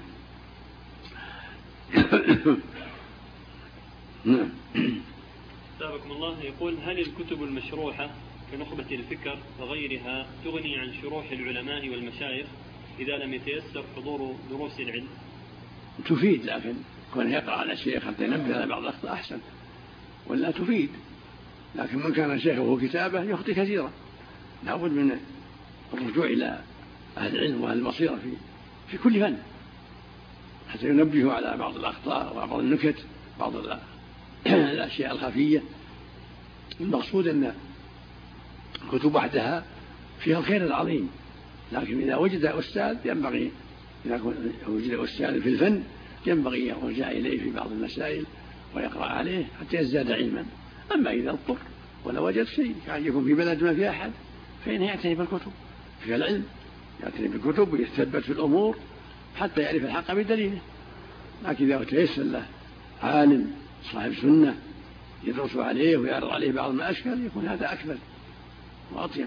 نعم. أثابكم الله. يقول: هل الكتب المشروحة كنخبة الفكر وغيرها تغني عن شروح العلماء والمشايخ إذا لم يتيسر حضور دروس العلم؟ تفيد، لكن كون يقرأ على الشيخ حتى ينبه على بعض الأخطاء أحسن، ولا تفيد. لكن من كان شيخه كتابه يخطئ كثيرا، لابد من الرجوع إلى أهل العلم وأهل البصيرة في في كل فن حتى ينبهوا على بعض الأخطاء وبعض النكت، بعض الأشياء الخفية. المقصود أن الكتب وحدها فيها الخير العظيم، لكن إذا وجد أستاذ ينبغي، إذا وجد أستاذ في الفن ينبغي يرجع إليه في بعض المسائل ويقرأ عليه حتى يزداد علما. أما إذا اضطر ولا وجد شيء، يعني يكون في بلد ما في أحد، فإنه يعتني بالكتب، في العلم يعتني بالكتب ويتثبت في الأمور حتى يعرف الحق بدليله. لكن إذا تيسر له عالم صاحب سنة يدرس عليه ويعرض عليه بعض ما أشكل، يكون هذا أكمل وأطيب.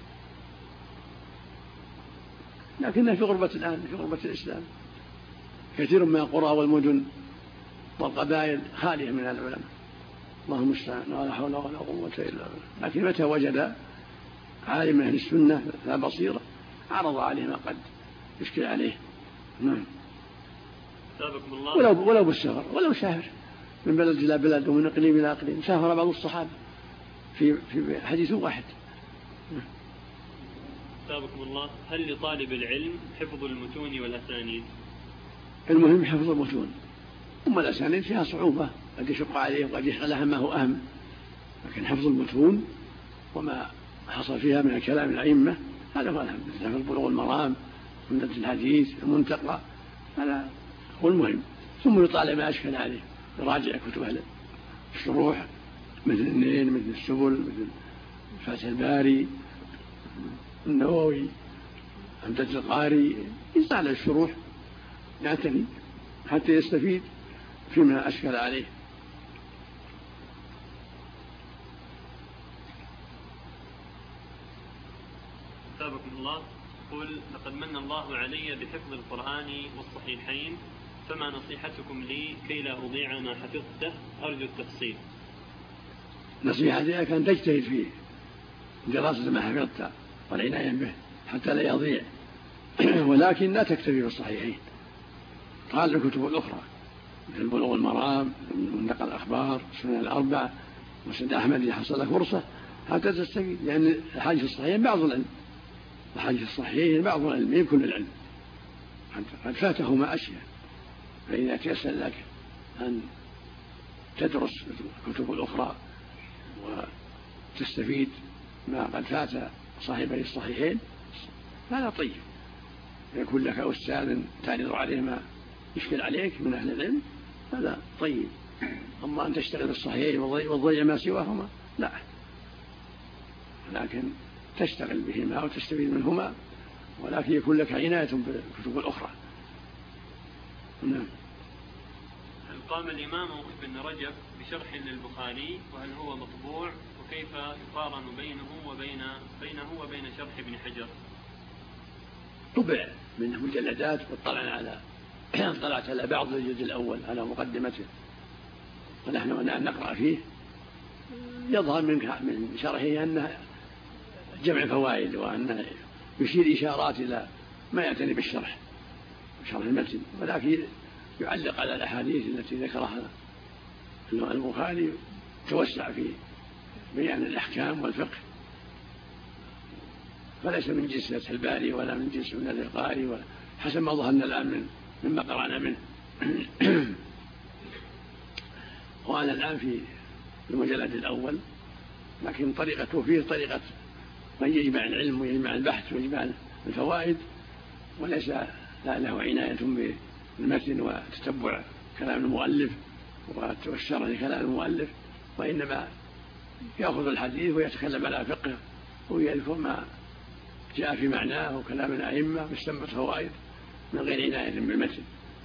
لكنها في غربة الآن، في غربة الإسلام، كثير من القرى والمدن والقبائل خالية من العلماء، اللهم المستعان، ولا حول ولا قوة إلا بالله. لكن متى وجد عالم أهل السنة ذا بصيرة عرض عليه ما قد يشكل عليه. نعم. ولو ولو بالسفر، ولو سافر من بلد إلى بلد ومن إقليم إلى إقليم. سافر بعض الصحابة في في حديث واحد. أثابكم الله. هل لطالب العلم حفظ المتون والأسانيد؟ المهم حفظ المتون، أما الأسانيد فيها صعوبة، قد يشق عليه وقد يشغلها ما هو أهم، لكن حفظ المتون وما حصل فيها من الكلام الأئمة هذا هو الأهم، مثل بلوغ المرام، عمدة الحديث، المنتقى، هذا هو المهم. ثم يطالع ما أشكل عليه، يراجع كتب أهل الشروح مثل النين، مثل السبل، مثل فتح الباري، النووي، عمدة القاري، يطالع الشروح يعتني حتى يستفيد فيما أشكل عليه. أثابكم الله. قل: لقد من الله علي بحفظ القرآن والصحيحين، فما نصيحتكم لي كي لا أضيع ما حفظته؟ أرجو التفصيل. نصيحتي لك أن تجتهد فيه دراسة ما حفظته والعناية به حتى لا يضيع، ولكن لا تكتفي بالصحيحين، قال الكتب الأخرى مثل بلوغ المرام، منتقى الأخبار، سنن الأربعة، مسند أحمد إذا حصل لك فرصة حتى تستفيد، لأن الحديث الصحيحين بعض العلم، الحديث الصحيحين بعض العلم من كل العلم، قد فاته ما أشياء. فإذا تيسر لك أن تدرس الكتب الأخرى وتستفيد ما قد فات صاحبي الصحيحين هذا طيب، يكون لك أستاذ تعرض عليه ما يشكل عليك من أهل العلم هذا طيب. أما أن تشتغل بالصحيحين وتضيع ما سواهما لا، لكن تشتغل بهما وتستفيد منهما، ولكن يكون لك عناية بالكتب الأخرى. نعم. هل قام الإمام ابن رجب بشرح للبخاري، وهل هو مطبوع، وكيف يقارن بينه وبين بينه وبين شرح ابن حجر؟ طبع منه مجلدات، واطلعنا على طلعت على بعض الجزء الأول على مقدمته، ونحن نقرأ فيه. يظهر من شرحه أنه جمع فوائد، وأنه يشير إشارات إلى ما يعتني بالشرح شرح المتن، ولكن يعلق على الأحاديث التي ذكرها البخاري، توسع في بيان الأحكام والفقه، فليس من جنس فتح الباري ولا من جنس من القاري، حسب ما ظهرنا الآن من مما قرأنا منه. وأنا الآن في المجلد الأول، لكن طريقته فيه طريقة من يجمع العلم ويجمع البحث ويجمع الفوائد، وليس له عناية بالمتن وتتبع كلام المؤلف والشرح لكلام المؤلف، وإنما يأخذ الحديث ويتكلم على فقه ويذكر ما جاء في معناه وكلام الأئمة باستنباط فوائد من غير عناية بالمتن.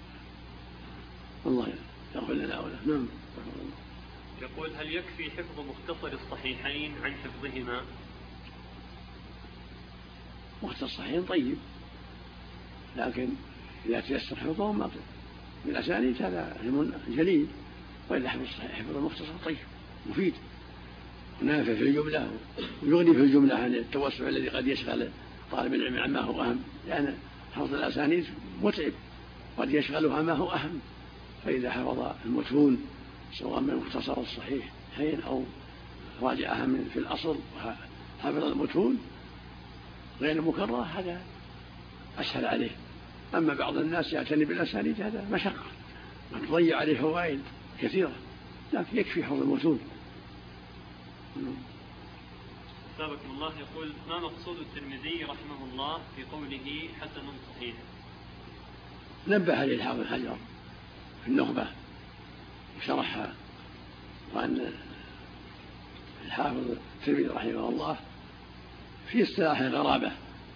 الله يغفر لنا وله. نعم. يقول: هل يكفي حفظ مختصر الصحيحين عن حفظهما؟ مختصر الصحيحين طيب، لكن إذا تيسر حفظهم ما طيب. من الأسانيد هذا علم جليل، وإذا حفظ حفظ المختصر طيب مفيد. ونافع في الجملة ويغني في الجملة عن التوسع الذي قد يشغل طالب العلم عما هو أهم، لأن حفظ الأسانيد متعب، قد يشغلها ما هو أهم. فإذا حفظ المتون سواء من المختصر الصحيح حين أو راجعها من في الأصل وحفظ المتون غير المكررة هذا أسهل عليه. أما بعض الناس يعتني بالأسانيد هذا مشقة تضيع عليه فوائد كثيرة، لكن يكفي حفظ المتون. سابقكم الله يقول: ما مقصود الترمذي رحمه الله في قوله حسن صحيح؟ نبه عليه الحافظ حجر في النخبة وشرحها، وأن الحافظ الترمذي رحمه الله في اصطلاح غرابة،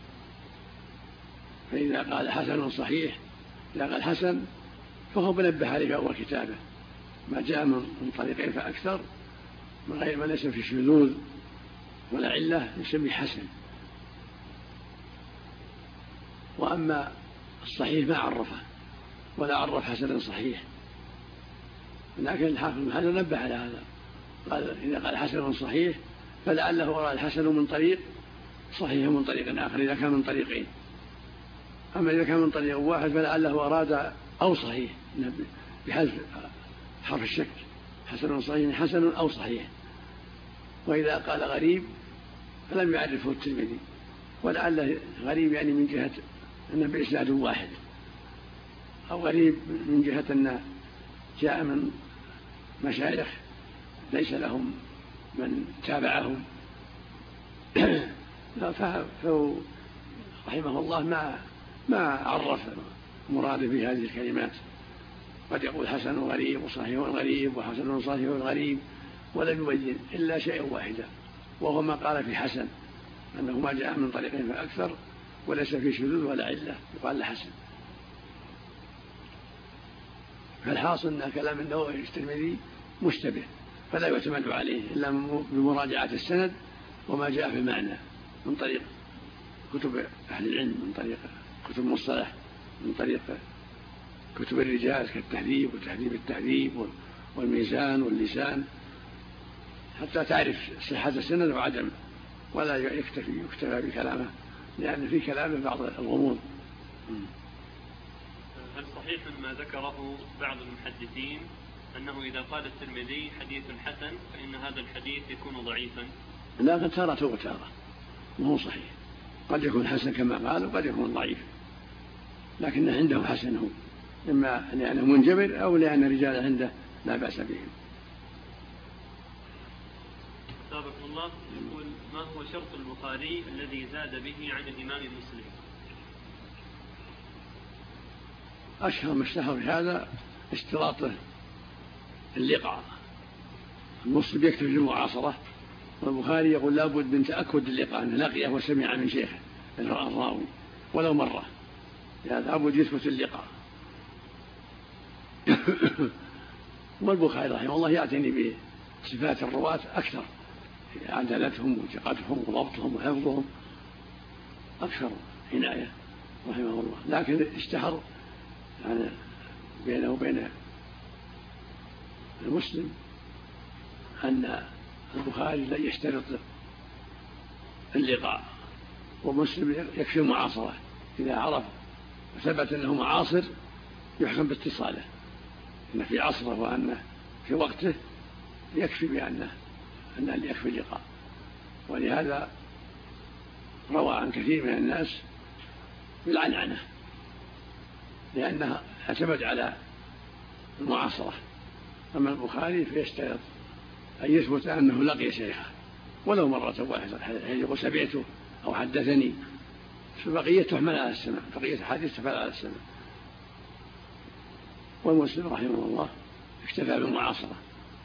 فإذا قال حسن صحيح إذا قال حسن فهو منبه عليه في أول كتابه، ما جاء من طريقين فأكثر من غير ما ليس في شذوذ ولا علة يسمي حسن. وأما الصحيح ما عرفه ولا عرف حسن صحيح، لكن الحافظ بن حجر نبه على هذا، قال إذا قال حسن صحيح فلعله وراء الحسن من طريق صحيح من طريق آخر إذا كان من طريقين، أما إذا كان من طريق واحد فلعله أراد أو صحيح بحذف حرف الشك، حسن صحيح حسن أو صحيح. وإذا قال غريب فلم يعرفه الترمذي، ولعله غريب يعني من جهة أنه بإسناد واحد، أو غريب من جهة أنه جاء من مشايخ ليس لهم من تابعهم. فهو رحمه الله ما ما عرف مراده في هذه الكلمات، قد يقول حسن غريب وصحيح غريب وحسن صحيح غريب، ولم يبين إلا شيئا واحدا وهو ما قال في حسن أنه ما جاء من طريقين فأكثر وليس في شذوذ ولا علة يقال له حسن. فالحاصل أن كلام النووي الترمذي مشتبه فلا يعتمد عليه إلا بمراجعة السند وما جاء في المعنى من طريق كتب أهل العلم، من طريق كتب المصطلح، من طريق كتب الرجال كالتهذيب وتهذيب التهذيب والميزان واللسان، حتى تعرف صحة السند وعدمه، ولا يكتفي يكتفى بكلامه لأن في كلامه بعض الغموض. هل صحيح ما ذكره بعض المحدثين أنه إذا قال الترمذي حديث حسن فإن هذا الحديث يكون ضعيفا؟ لكن تارة وتارة وهو صحيح، قد يكون حسن كما قال وقد يكون ضعيف، لكن عنده حسن هو، إما لأنه منجبر أو لأن الرجال عنده لا بأس بهم. سابق الله يقول: ما هو شرط البخاري الذي زاد به عن الإمام مسلم؟ أشهر ما اشتهر بهذا اشتراطه اللقاء، المسلم يكتب المعاصرة، والبخاري يقول لابد من تأكد اللقاء أنه لقيه وسمع من شيخه الراوي ولو مرة، يعني لابد يثبت اللقاء. والبخاري رحمه الله يعتني بصفات الرواة أكثر، عدالتهم وثقتهم وضبطهم وحفظهم أكثر عناية رحمه الله. لكن اشتهر يعني بينه وبين المسلم أن البخاري لا يشترط اللقاء، ومسلم يكفي المعاصرة، إذا عرف وثبت أنه معاصر يحكم باتصاله، أن في عصره وأنه في وقته يكفي بأنه أن يكفي اللقاء. ولهذا روى عن كثير من الناس بالعنعنة لأنها اعتمد على المعاصرة. أما البخاري فيشترط أن يثبت أنه لقي شيخه ولو مرة واحدة، يقول سمعته أو حدثني، فبقية تحمل على السمع، بقية الحديث تحمل على السمع. والمسلم رحمه الله اكتفى بالمعاصرة.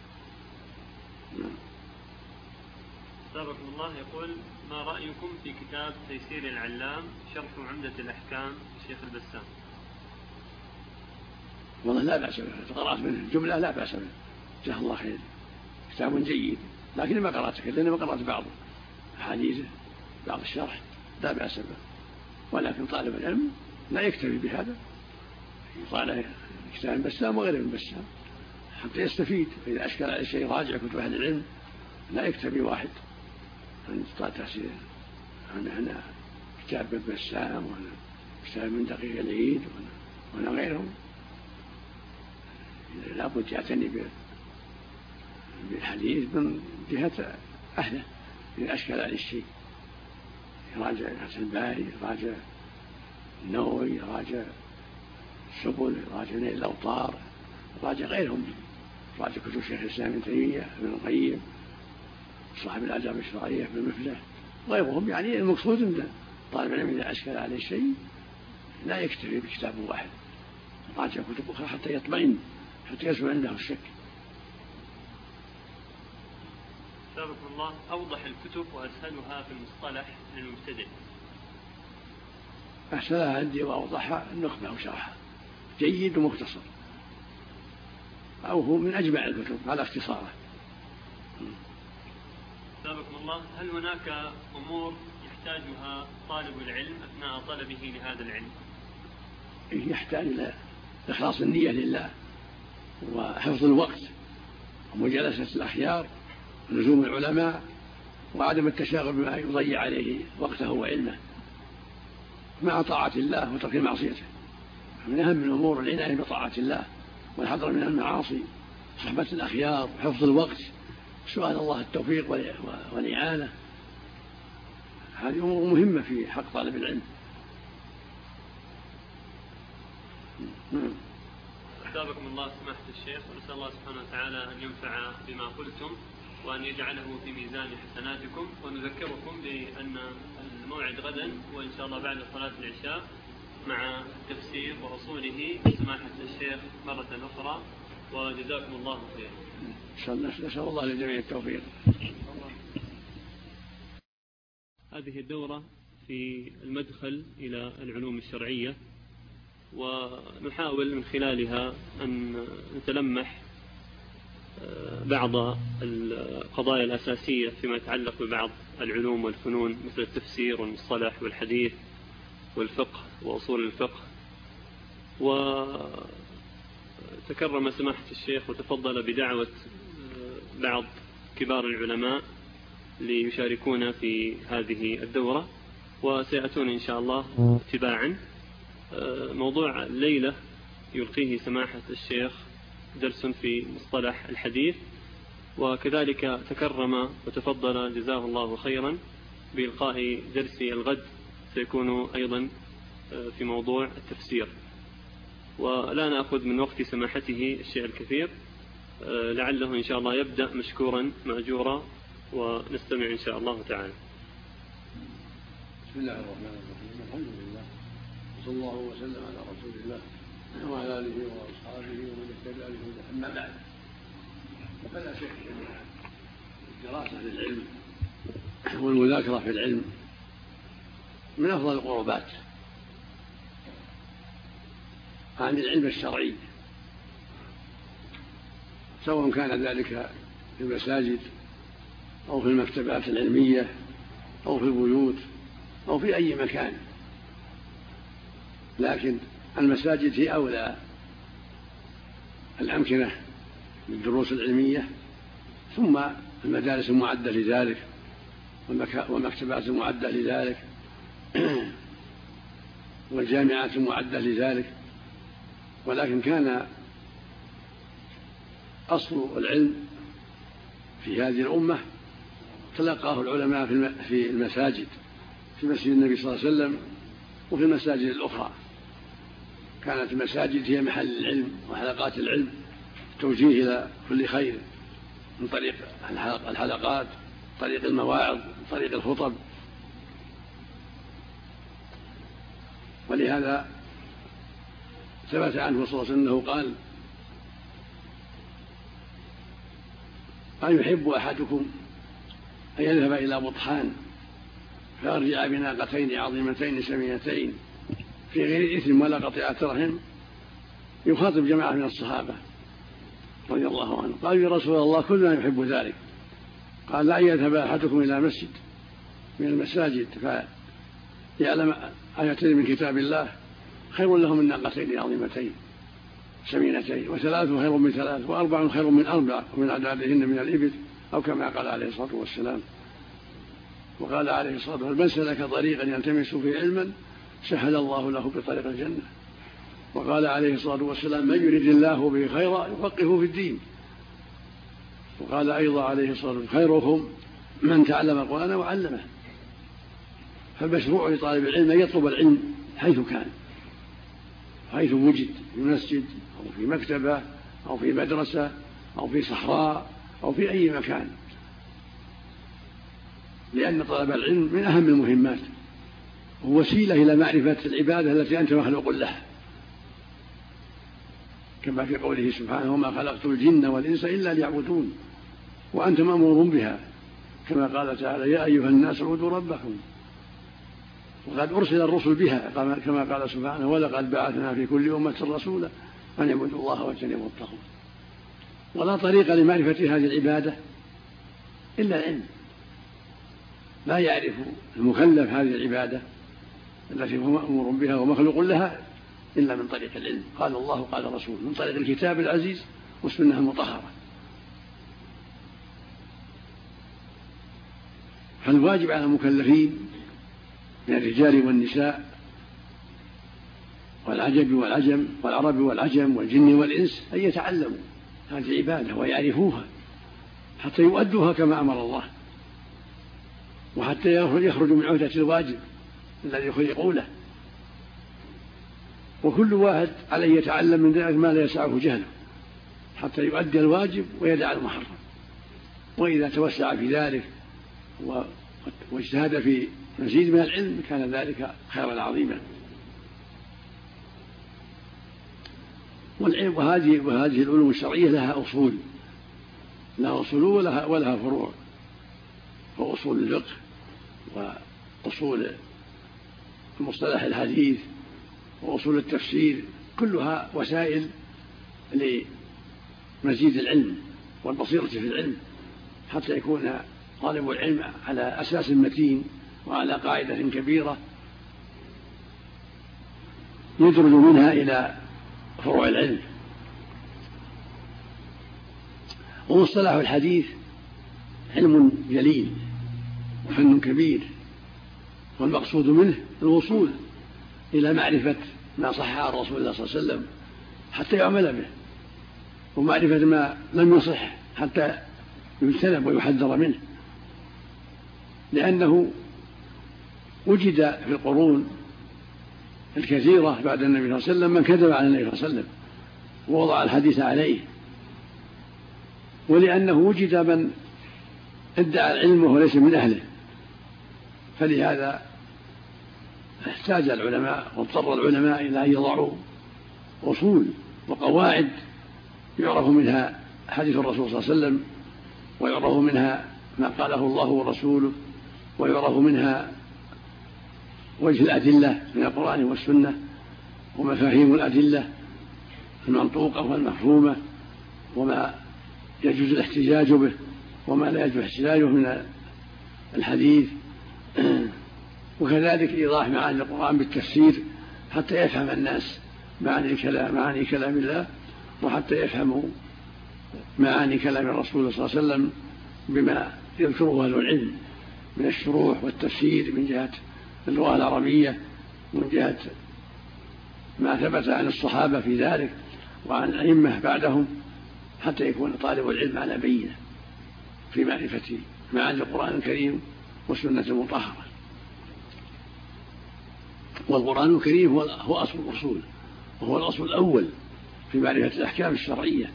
سابقكم الله يقول: ما رأيكم في كتاب تيسير العلام شرح عمدة الأحكام الشيخ البسام؟ والله لا بأس به، قرأت منه الجملة لا بأس به، جزاه الله خير، كتاب جيد، لكن ما قرأت كله، لأني ما قرأت بعض أحاديثه بعض الشرح، لا بأس به. ولكن طالب العلم لا يكتفي بهذا، يطالع كتاب البسام وغير البسام حتى يستفيد، فإذا أشكل على شيء راجع كتب أهل العلم لا يكتفي واحد أن يستطاع تحصيله. هنا كتاب ابن بسام ولا كتاب من دقيق العيد ولا غيرهم، لابد يعتني بالحديث من جهة أهله إذا أشكل عليه الشيء، يراجع فتح الباري، يراجع النووي، يراجع السبل، يراجع نيل الأوطار، يراجع غيرهم، يراجع كتب شيخ الإسلام ابن تيمية، ابن القيم، صاحب الآداب الشرعية ابن مفلح غيرهم. يعني المقصود أن طالب العلم إذا أشكل عليه شيء لا يكتفي بكتاب واحد، يراجع كتب أخرى حتى يطمئن، حتى يزول عنده الشك. سابقكم الله، أوضح الكتب وأسهلها في المصطلح للمبتدئ. أسهلها عندي وأوضحها النخبة وشرحها جيد ومختصر، أو هو من أجمع الكتب على اختصاره. سابقكم الله، هل هناك أمور يحتاجها طالب العلم أثناء طلبه لهذا العلم؟ يحتاج إلى إخلاص النية لله، وحفظ الوقت، ومجالسة الأخيار، ولزوم العلماء، وعدم التشاغل بما يضيع عليه وقته وعلمه، مع طاعة الله وترك معصيته. من أهم الأمور العناية بطاعة الله والحذر من المعاصي، صحبة الأخيار، وحفظ الوقت، سؤال الله التوفيق والإعانة. هذه أمور مهمة في حق طالب العلم. أثابكم الله سماحة الشيخ، ونسأل الله سبحانه وتعالى أن ينفع بما قلتم وأن يجعله في ميزان حسناتكم. ونذكركم بأن الموعد غدا وإن شاء الله بعد صلاة العشاء مع التفسير وأصوله سماحة الشيخ مرة أخرى، وجزاكم الله خيرا. نسأل الله للجميع التوفيق. هذه الدورة في المدخل إلى العلوم الشرعية، ونحاول من خلالها أن نتلمح بعض القضايا الأساسية فيما يتعلق ببعض العلوم والفنون مثل التفسير والمصطلح والحديث والفقه وأصول الفقه. وتكرم سماحة الشيخ وتفضل بدعوة بعض كبار العلماء ليشاركونا في هذه الدورة، وسيأتون إن شاء الله تباعا. موضوع الليلة يلقيه سماحة الشيخ درس في مصطلح الحديث، وكذلك تكرم وتفضل جزاه الله خيرا بإلقاء درس الغد سيكون أيضا في موضوع التفسير. ولا نأخذ من وقت سماحته الشيء الكثير، لعله إن شاء الله يبدأ مشكورا مأجورا، ونستمع إن شاء الله تعالى. بسم الله الرحمن الرحيم، الحمد لله وصلى الله وسلم على رسول الله وعلى آله وأصحابه ومن اهتدى بهداه. أما بعد، فلا شك أن الدراسة في العلم والمذاكرة في العلم من أفضل القربات عن العلم الشرعي، سواء كان ذلك في المساجد أو في المكتبات العلمية أو في البيوت أو في أي مكان. لكن المساجد هي أولى الأمكنة للدروس العلمية، ثم المدارس المعدة لذلك والمكتبات المعدة لذلك والجامعات المعدة لذلك. ولكن كان أصل العلم في هذه الأمة تلقاه العلماء في المساجد، في مسجد النبي صلى الله عليه وسلم وفي المساجد الأخرى. كانت المساجد هي محل العلم وحلقات العلم، توجيه إلى كل خير من طريق الحلقات، طريق المواعظ، طريق الخطب. ولهذا ثبت عنه صلى الله عليه وسلم أنه قال: أيحب أحدكم أن يذهب إلى بطحان فيرجع بناقتين عظيمتين سمينتين في غير إثم ولا قطيعة رحم؟ يخاطب جماعة من الصحابة رضي الله عنه، قالوا: يا رسول الله كلنا يحب ذلك. قال: لا يذهب أحدكم إلى مسجد من المساجد فيعلم آيتين من كتاب الله خير له من ناقتين عظيمتين سمينتين، وثلاث خير من ثلاث، وأربع خير من أربع، ومن أعدادهن من الإبل أو كما قال عليه الصلاة والسلام. وقال عليه الصلاة والسلام: من سلك طريقا يلتمس فيه علما سهل الله له بطريق الجنة. وقال عليه الصلاة والسلام: من يريد الله به خيرا يفقهه في الدين. وقال أيضا عليه الصلاة والسلام: خيركم من تعلم القرآن وعلمه. فالمشروع لطالب العلم أن يطلب العلم حيث كان، حيث وجد، في مسجد أو في مكتبة أو في مدرسة أو في صحراء أو في أي مكان، لأن طلب العلم من أهم المهمات، هو وسيلة إلى معرفة العبادة التي أنت مخلوق لها، كما في قوله سبحانه: وما خلقت الجن والإنس إلا ليعبدون، وأنت مأمور بها، كما قال تعالى: يا أيها الناس اعبدوا ربكم. وقد أرسل الرسل بها كما قال سبحانه: ولقد بعثنا في كل أمة رسولا أن يعبدوا الله واجتنبوا الطاغوت. ولا طريق لمعرفة هذه العبادة إلا العلم. لا يعرف المكلف هذه العبادة التي هو مأمور بها ومخلوق لها إلا من طريق العلم. قال الله قال الرسول، من طريق الكتاب العزيز والسنة المطهرة. فالواجب على المكلفين من الرجال والنساء والعجب والعجم والعرب والعجم والجن والإنس أن يتعلموا هذه العبادة ويعرفوها حتى يؤدوها كما أمر الله، وحتى يخرجوا من عهدة الواجب الذي خلقوا له. وكل واحد عليه يتعلم من ذلك ما لا يسعه جهله حتى يؤدي الواجب ويدع المحرم. وإذا توسع في ذلك واجتهد في مزيد من العلم كان ذلك خيرا عظيما. والعلم وهذه وهذه العلوم الشرعية لها أصول، لها أصول ولها, ولها فروع، وأصول الفقه وأصول المصطلح الحديث وأصول التفسير، كلها وسائل لمزيد العلم والبصيرة في العلم، حتى يكون طالب العلم على أساس متين وعلى قاعدة كبيرة يدرج منها إلى فروع العلم. ومصطلح الحديث علم جليل وفن كبير، والمقصود منه الوصول إلى معرفة ما صح عن رسول الله صلى الله عليه وسلم حتى يعمل به، ومعرفة ما لم يصح حتى يجتنب ويحذر منه. لأنه وجد في القرون الكثيرة بعد النبي صلى الله عليه وسلم من كذب على النبي صلى الله عليه وسلم ووضع الحديث عليه، ولأنه وجد من ادعى العلم وهو ليس من أهله. فلهذا احتاج العلماء واضطر العلماء إلى أن يضعوا أصول وقواعد يعرف منها حديث الرسول صلى الله عليه وسلم، ويعرف منها ما قاله الله ورسوله، ويعرف منها وجه الأدلة من القرآن والسنة، ومفاهيم الأدلة المنطوقة والمفهومة، وما يجوز الاحتجاج به وما لا يجوز احتجاجه من الحديث، وكذلك إيضاح معاني القرآن بالتفسير حتى يفهم الناس معاني كلام معاني كلام الله، وحتى يفهموا معاني كلام الرسول صلى الله عليه وسلم بما يذكره أهل العلم من الشروح والتفسير من جهة اللغة العربية، من جهة ما ثبت عن الصحابة في ذلك وعن الأئمة بعدهم، حتى يكون طالب العلم على بينة في معرفة معاني القرآن الكريم والسنة المطهرة. والقرآن الكريم هو هو أصل الأصول، وهو الأصل الأول في معرفة الأحكام الشرعية.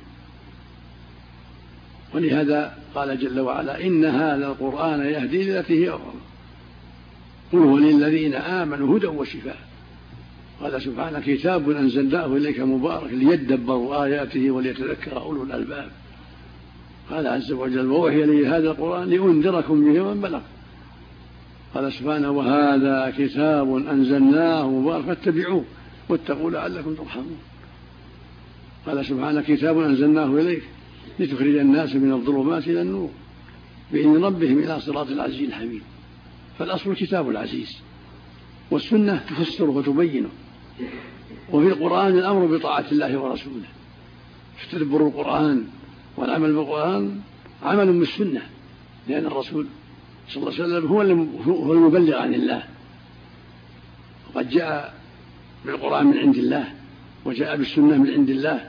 ولهذا قال جل وعلا: إن هذا القرآن يهدي للتي هي أقوم، قل هو للذين آمنوا هدى وشفاء. قال سبحانه: كتاب أنزلناه إليك مبارك ليدبروا آياته وليتذكر أولو الألباب. قال عز وجل: ووحي لي هذا القرآن لأنذركم به من بلغ. قال سبحانه: وهذا كتاب أنزلناه مبارك فاتبعوه واتقوا لعلكم ترحمون. قال سبحانه: كتاب أنزلناه إليك لتخرج الناس من الظلمات إلى النور بإذن ربهم إلى صراط العزيز الحميد. فالأصل الكتاب العزيز، والسنة تفسره وتبينه. وفي القرآن الأمر بطاعة الله ورسوله، تدبر القرآن والعمل بالقرآن عمل بالسنة، لأن الرسول صلى الله عليه وسلم هو المبلغ عن الله، وقد جاء بالقرآن من عند الله وجاء بالسنة من عند الله،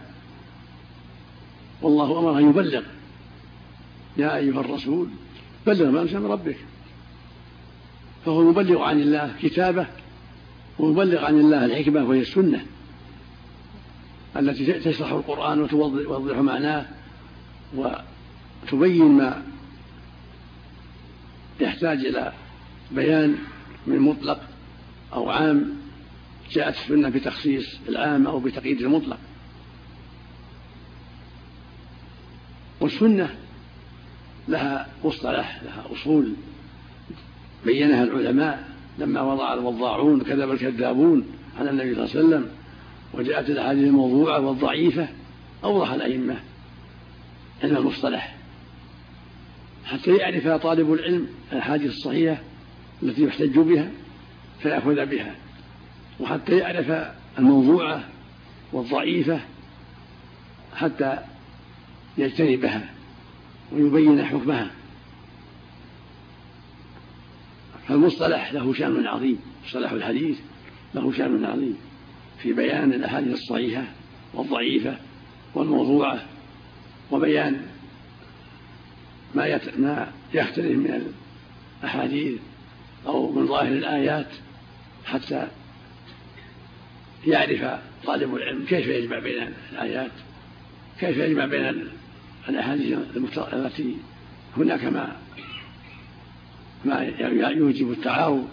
والله أمره أن يبلغ: يا أيها الرسول بلغ ما أنزل من ربك. فهو المبلغ عن الله كتابه، ويبلغ عن الله الحكمة وهي السنة التي تشرح القرآن وتوضح معناه وتبين ما يحتاج إلى بيان من مطلق أو عام. جاءت السنة بتخصيص العام أو بتقييد المطلق. والسنة لها مصطلح، لها أصول بينها العلماء لما وضع الوضاعون كذب الكذابون على النبي صلى الله عليه وسلم، وجاءت الأحاديث الموضوعة والضعيفة. أوضح الأئمة علم المصطلح حتى يعرف طالب العلم الأحاديث الصحيحة التي يحتج بها فيأخذ بها، وحتى يعرف الموضوعة والضعيفة حتى يجتنبها ويبين حكمها. فالمصطلح له شأن عظيم، مصطلح الحديث له شأن عظيم في بيان الأحاديث الصحيحة والضعيفة والموضوعة، وبيان ما يختلف من الأحاديث أو من ظاهر الآيات، حتى يعرف طالب العلم كيف يجمع بين الآيات، كيف يجمع بين الأحاديث التي هناك ما ما يوجب التعارض.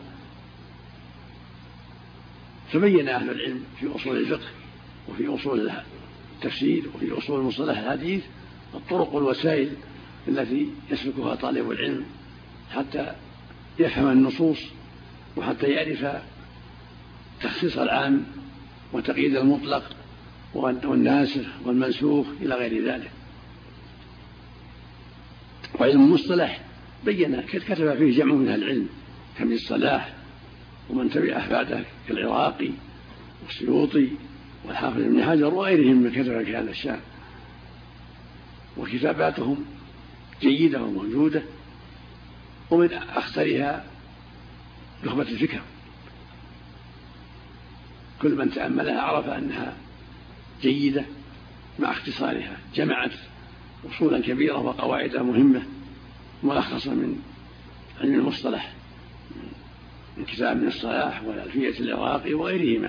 تبين أهل العلم في أصول الفقه وفي أصول التفسير وفي أصول مصطلح الحديث الطرق والوسائل التي يسلكها طالب العلم حتى يفهم النصوص، وحتى يعرف تخصيص العام وتقييد المطلق والناسخ والمنسوخ إلى غير ذلك. وعلم المصطلح بين كتب فيه جمع من العلم كابن الصلاح ومن تبعه بعده كالعراقي والسيوطي والحافظ ابن حجر وغيرهم من كتب في هذا الشأن، وكتاباتهم جيدة وموجودة. ومن أخطرها نخبة الفكر، كل من تأملها عرف أنها جيدة مع اختصارها، جمعت أصولا كبيرة وقواعد مهمة ملخصة من علم المصطلح من كتاب ابن الصلاح والألفية العراقي وغيرهما.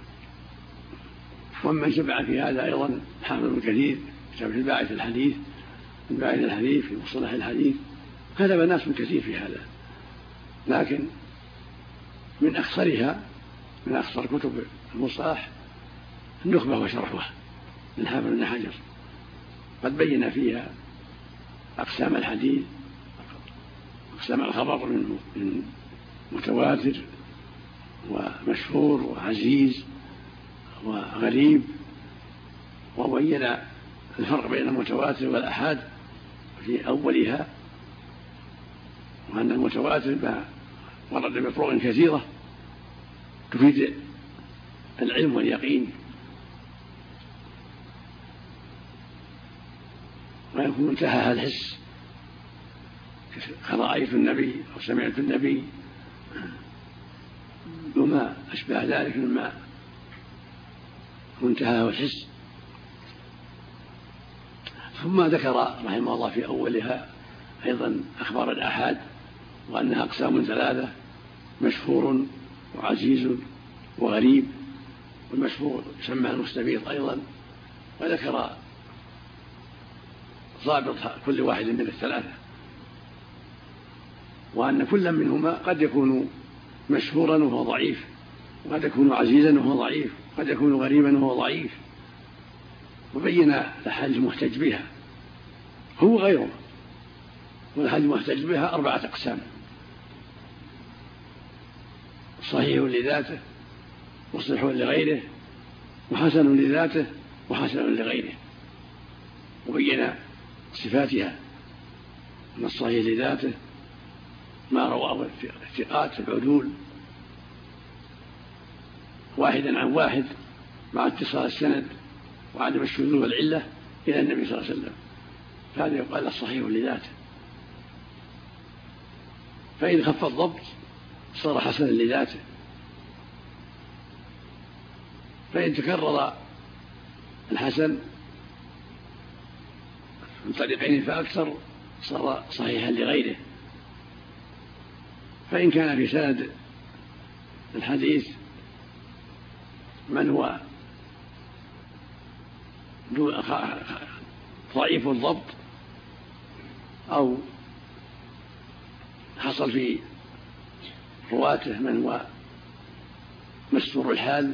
ومن شبع في هذا أيضا حافظ ابن كثير كتاب الباعث الحديث الباعث الحديث في مصطلح الحديث. كتب ناس كثير في هذا، لكن من أخصرها من أخصر كتب المصطلح النخبة وشرحها من حافظ ابن حجر، قد بين فيها أقسام الحديث، أقسام الخبر من متواتر ومشهور وعزيز وغريب، وبين الفرق بين المتواتر والأحاد في أولها، وأن المتواتر ما ورد بطرق كثيرة تفيد العلم واليقين، ويكون منتهاها الحس كرأيت النبي أو سمعت النبي وما أشبه ذلك مما منتهاه الحس. ثم ذكر رحمه الله في أولها أيضا أخبار الآحاد وأنها أقسام ثلاثة: مشهور وعزيز وغريب، والمشهور يسمى المستبيط أيضا، وذكر ضابط كل واحد من الثلاثة، وأن كل منهما قد يكون مشهورا وهو ضعيف، وقد يكون عزيزا وهو ضعيف، قد يكون غريبا وهو ضعيف، وبين الأحاديث المحتج بها هو غيره. والأحاديث المحتج بها أربعة أقسام: صحيح لذاته، وصحيح لغيره، وحسن لذاته، وحسن لغيره. وبين صفاتها أن الصحيح لذاته ما رواه الثقات العدول واحدا عن واحد مع اتصال السند وعدم الشذوذ والعلة إلى النبي صلى الله عليه وسلم، فهذا يقال الصحيح لذاته، فإن خف الضبط صار حسنا لذاته، فإن تكرر الحسن من طريقين فأكثر صار صحيحا لغيره. فإن كان في سند الحديث من هو ضعيف الضبط أو حصل في رواته من هو مستور الحال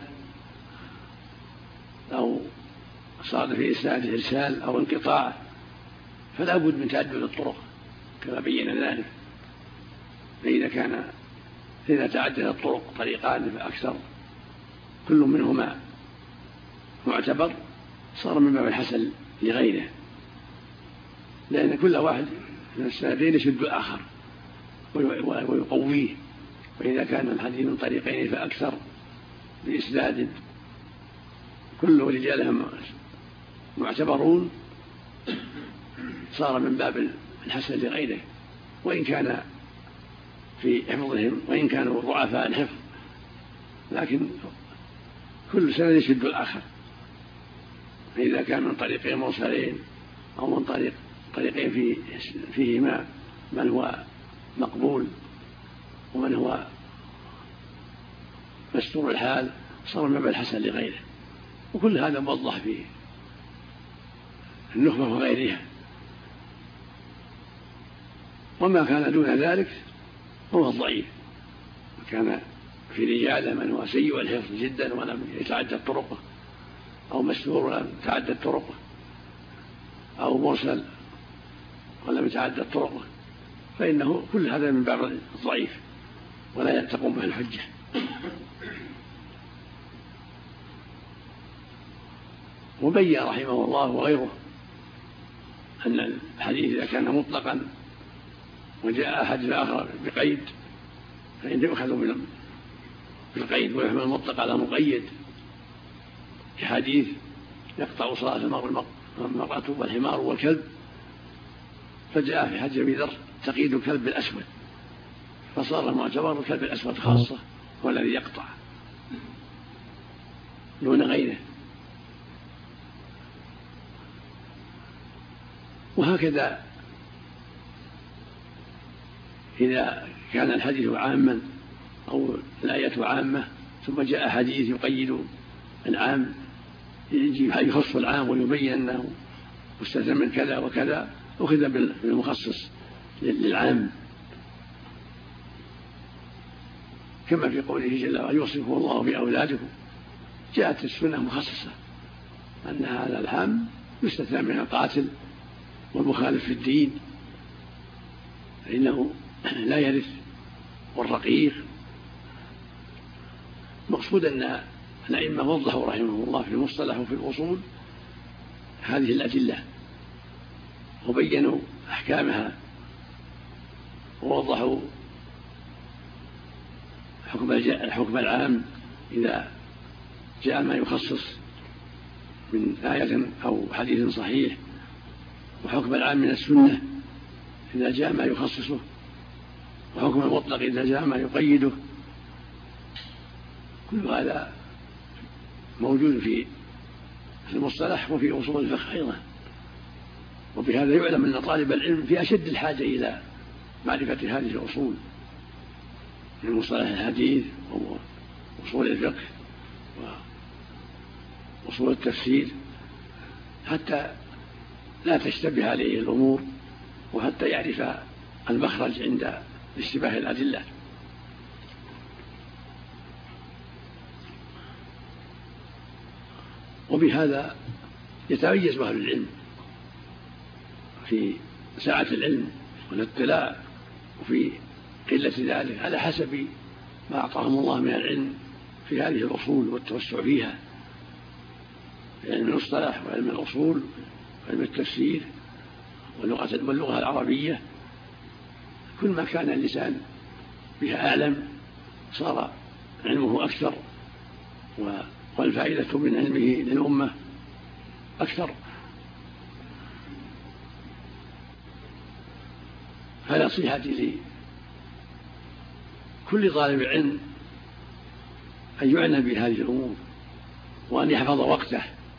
أو صار في إسناده إرسال أو انقطاع، فلا بد من تعدد الطرق كما بين ذلك. فإذا كان إذا تعدد الطرق طريقان فأكثر كل منهما معتبر صار من باب الحسن لغيره، لأن كل واحد من السندين يشد الآخر ويقويه. وإذا كان الحديث من طريقين فأكثر بإسناد كل رجالهم معتبرون صار من باب الحسن لغيره، وإن كان في حفظهم وإن كانوا ضعفاء الحفظ، لكن كل سند يشد الآخر. فإذا كان من طريقين مرسلين أو من طريق طريقين في فيهما من هو مقبول ومن هو مستور الحال صار من باب الحسن لغيره. وكل هذا موضح في النخبة وغيرها. وما كان دون ذلك هو الضعيف، كان في رجاله من هو سيء الحفظ جدا ولم يتعدد طرقه، أو مستور ولم يتعدد طرقه، أو مرسل ولم يتعدد طرقه، فإنه كل هذا من باب الضعيف ولا تقوم به الحجة. وبين رحمه الله وغيره أن الحديث إذا كان مطلقا وجاء أحد آخر بقيد فإن يؤخذ بالقيد ويحمل المطلق على مقيد، كحديث يقطع صلاة المرأة والحمار والكلب، فجاء في حديث أبي ذر تقييد الكلب بالأسود، فصار المعتبر الكلب الأسود خاصة هو الذي يقطع دون غيره. وهكذا إذا كان الحديث عاما أو الآية عامة ثم جاء حديث يقيد العام يخص العام ويبين أنه مستلزم من كذا وكذا، أخذ بالمخصص للعام، كما في قوله جل وعلا يوصيكم الله بأولادكم، جاءت السنة مخصصة أن هذا العام يستثنى من القاتل والمخالف في الدين فإنه لا يرث، والرقيق. مقصود أن الأئمة وضحوا رحمه الله في المصطلح وفي الأصول هذه الأدلة وبينوا أحكامها ووضحوا الحكم العام إذا جاء ما يخصص من آية أو حديث صحيح، وحكم العام من السنة إذا جاء ما يخصصه، وحكم المطلق إذا جاء ما يقيده. كل هذا موجود في المصطلح وفي أصول الفقه أيضا. وبهذا يعلم أن طالب العلم في أشد الحاجة إلى معرفة هذه الأصول من مصطلح الحديث وأصول الفقه وأصول التفسير، حتى لا تشتبه عليه الأمور وحتى يعرف المخرج عند اشتباه الأدلة. وبهذا يتميز أهل العلم في سعة العلم والاطلاع وفي قلة ذلك على حسب ما أعطاهم الله من العلم في هذه الأصول والتوسع فيها، في علم المصطلح وعلم الأصول وعلم التفسير واللغة, واللغة العربية. كل ما كان اللسان بها أعلم صار علمه أكثر والفائدة من علمه للأمة أكثر. فنصيحتي لكل طالب علم أن يعنى بهذه الأمور، وأن يحفظ وقته،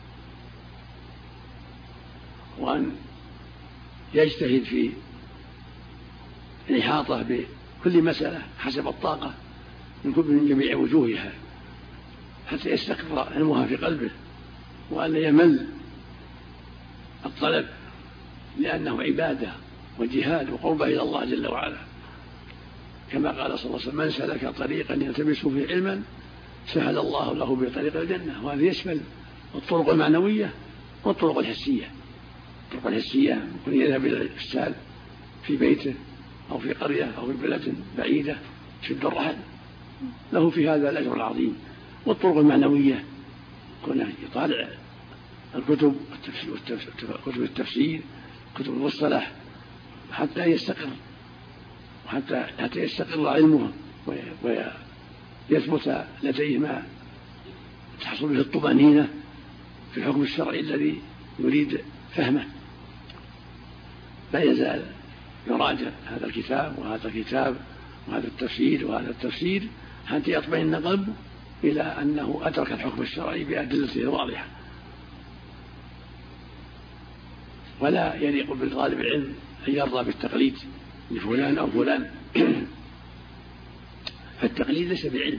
وأن يجتهد في الإحاطة بكل مسألة حسب الطاقة من جميع وجوهها حتى يستقر علمها في قلبه، وأن لا يمل الطلب، لأنه عبادة وجهاد وقربة إلى الله جل وعلا، كما قال صلى الله عليه وسلم: من سلك طريقا يلتمس فيه علما سهل الله له بطريق الجنة. وهذا يشمل الطرق المعنوية والطرق الحسية. الطرق الحسية يكون يذهب إلى الأستاذ في بيته أو في قرية أو في بلد بعيدة شد الرحل، له في هذا الأجر العظيم. والطرق المعنوية يكون يطالع الكتب كتب التفسير كتب المصطلح حتى يستقر وحتى حتى يستقر علمه ويثبت لديه ما تحصل به الطمأنينة في الحكم الشرعي الذي يريد فهمه. لا يزال يراجع هذا الكتاب وهذا الكتاب وهذا التفسير وهذا التفسير حتى يطمئن قلبه إلى أنه أدرك الحكم الشرعي بأدلته الواضحة. ولا يليق بطالب العلم أن يرضى بالتقليد لفلان أو فلان، فالتقليد ليس بعلم،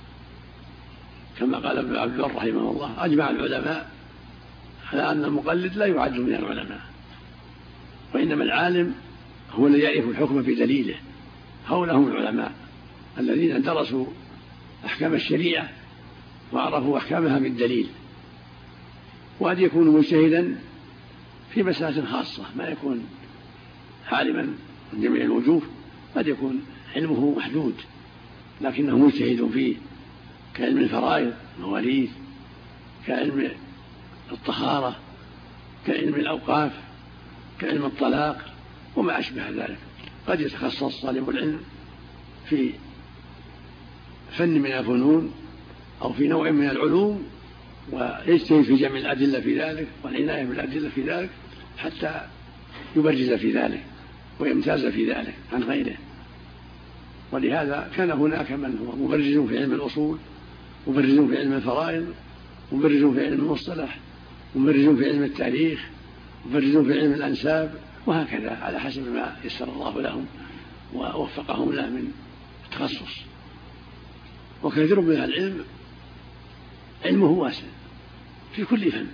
كما قال ابن عبد البر رحمه الله: أجمع العلماء على أن المقلد لا يعد من العلماء، وإنما العالم هو الذي يعرف الحكم بدليله. هؤلاء هم العلماء الذين درسوا أحكام الشريعة وعرفوا أحكامها بالدليل، وقد يكون مجتهدا في مسألة خاصة، ما يكون عالما من جميع الوجوه، قد يكون علمه محدود لكنه مجتهد فيه، كعلم الفرائض المواريث، كعلم الطهارة، كعلم الأوقاف، كعلم الطلاق وما أشبه ذلك. قد يتخصص طالب العلم في فن من الفنون أو في نوع من العلوم ويجتهد في جمع الأدلة في ذلك والعناية بالأدلة في ذلك حتى يبرز في ذلك ويمتاز في ذلك عن غيره. ولهذا كان هناك من هو مبرز في علم الأصول، مبرز في علم الفرائض، مبرز في علم المصطلح، مبرز في علم التاريخ، مبرز في علم الأنساب، وهكذا على حسب ما يسر الله لهم ووفقهم له من التخصص. وكثير من العلم علمه واسع في كل فن،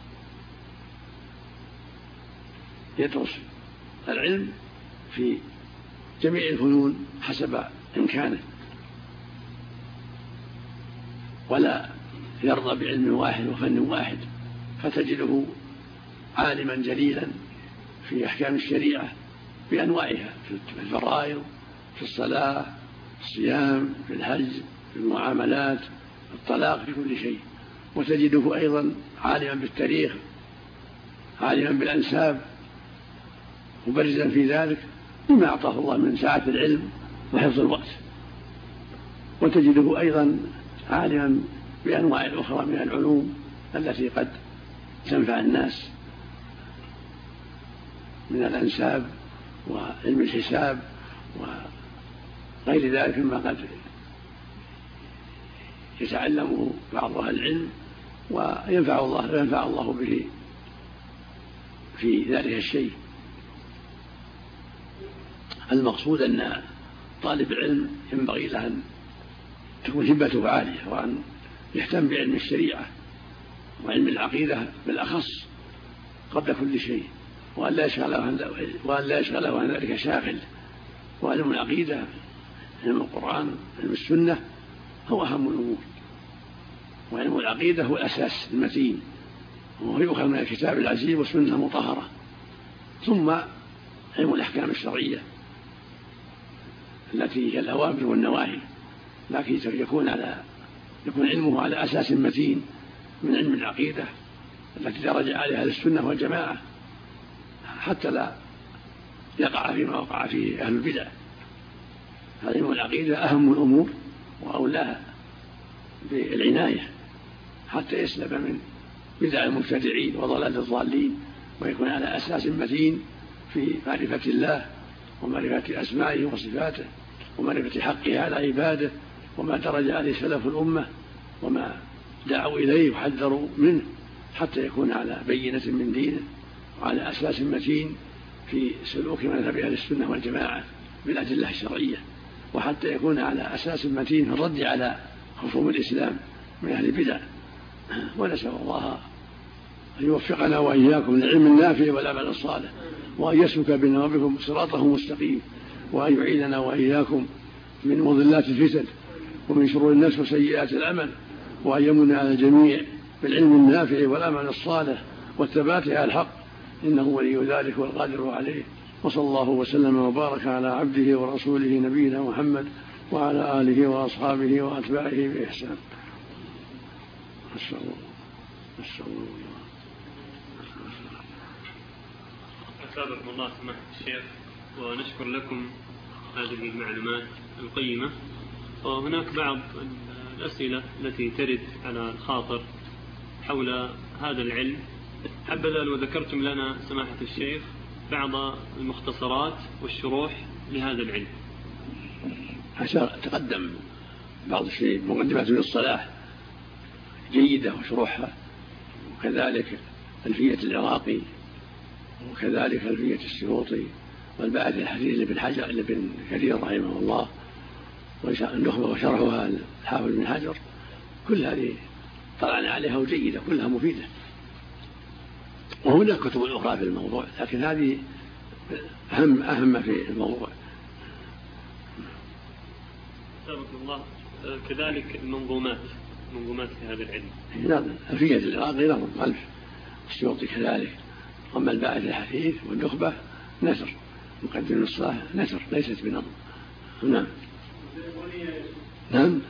يدرس العلم في جميع الفنون حسب إمكانه، ولا يرضى بعلم واحد وفن واحد، فتجده عالما جليلا في أحكام الشريعة بأنواعها، في الفرائض، في الصلاة، في الصيام، في الحج، في المعاملات، في الطلاق، في كل شيء. وتجده أيضا عالما بالتاريخ، عالما بالأنساب، مبرزا في ذلك بما أعطاه الله من سعة العلم وحفظ الوقت. وتجده أيضا عالما بأنواع أخرى من العلوم التي قد تنفع الناس من الأنساب وعلم الحساب وغير ذلك مما قد يتعلمه بعض أهل العلم وينفع الله ينفع الله به في ذلك الشيء. المقصود أن طالب العلم ينبغي له أن تكون همته عالية، وأن يهتم بعلم الشريعة وعلم العقيدة بالأخص قبل كل شيء، وأن لا يشغله وأن لا يشغله عن ذلك شاغل. وعلم العقيدة، علم القرآن، علم السنة هو أهم الأمور، وعلم العقيدة هو الأساس المتين، وهو يؤخذ من الكتاب العزيز والسنة المطهرة. ثم علم الأحكام الشرعية التي هي الأوامر والنواهي، لكن يكون على يكون علمه على أساس متين من علم العقيدة التي درج عليها أهل السنة والجماعة، حتى لا يقع فيما وقع فيه أهل البدع. علم العقيدة أهم الأمور وأولاها بالعناية حتى يسلم من بدع المبتدعين وضلال الضالين، ويكون على أساس متين في معرفة الله ومعرفة أسمائه وصفاته ومعرفة حقه على عباده وما درج عليه سلف الأمة وما دعوا إليه وحذروا منه، حتى يكون على بينة من دينه وعلى أساس متين في سلوك مذهب أهل السنة والجماعة بالأدلة الشرعية، وحتى يكون على أساس متين في الرد على خصوم الإسلام من أهل البدع. ونسأل الله أن يوفقنا وإياكم للعلم النافع والعمل الصالح، وأن يسلك بنا وبكم صراطه المستقيم، وأن يعيننا وإياكم من مضلات الفتن ومن شرور الناس وسيئات العمل، وأن يمن على الجميع بالعلم النافع والعمل الصالح والثبات على الحق، إنه ولي ذلك والقادر عليه. وصلى الله وسلم وبارك على عبده ورسوله نبينا محمد وعلى آله وأصحابه وأتباعه بإحسان. أسألكم الله سماحة الشيخ، ونشكر لكم هذه المعلومات القيمة. وهناك بعض الأسئلة التي ترد على الخاطر حول هذا العلم. حبذا لو ذكرتم لنا سماحة الشيخ بعض المختصرات والشروح لهذا العلم. تقدم بعض الشيء مقدمات للصلاح جيدة وشروحها، وكذلك ألفية العراقي، وكذلك ألفية السيوطي، والباعث الحديث لابن حجر لابن كثير رحمه الله، والنخبة وشرحها الحافظ بن حجر، كل هذه طلعنا عليها وجيدة كلها مفيدة. وهناك كتب أخرى في الموضوع، لكن هذه أهم أهم في الموضوع. سبحان الله. كذلك المنظومات منظومات في هذا العلم. نعم، ألفية العراقي نظم ألف، السيوطي كذلك. أما الباعث الحديث والنخبة نثر، مقدم الصلاح نثر ليست بنظم. نعم نعم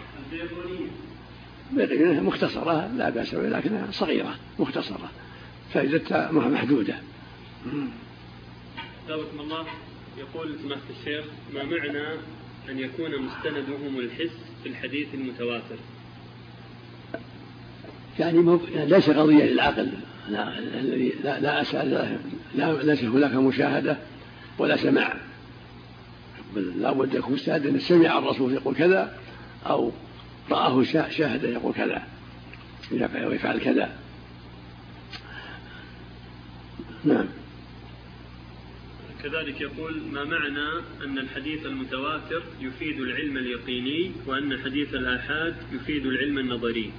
البيقونية مختصرة لا بأس بها، لكنها صغيرة مختصرة فائدتها محدودة. سابقكم الله. يقول سماحة الشيخ: ما معنى أن يكون مستندهم الحس في الحديث المتواتر؟ يعني ليس قضية للعقل الذي لا, لا أساس لا ليس هناك مشاهدة ولا سماع، بل لا بد يكون مستند أن سمع الرسول يقول كذا أو رآه شاهد يقول كذا ويفعل كذا. نعم. كذلك يقول: ما معنى أن الحديث المتواتر يفيد العلم اليقيني وأن حديث الآحاد يفيد العلم النظري؟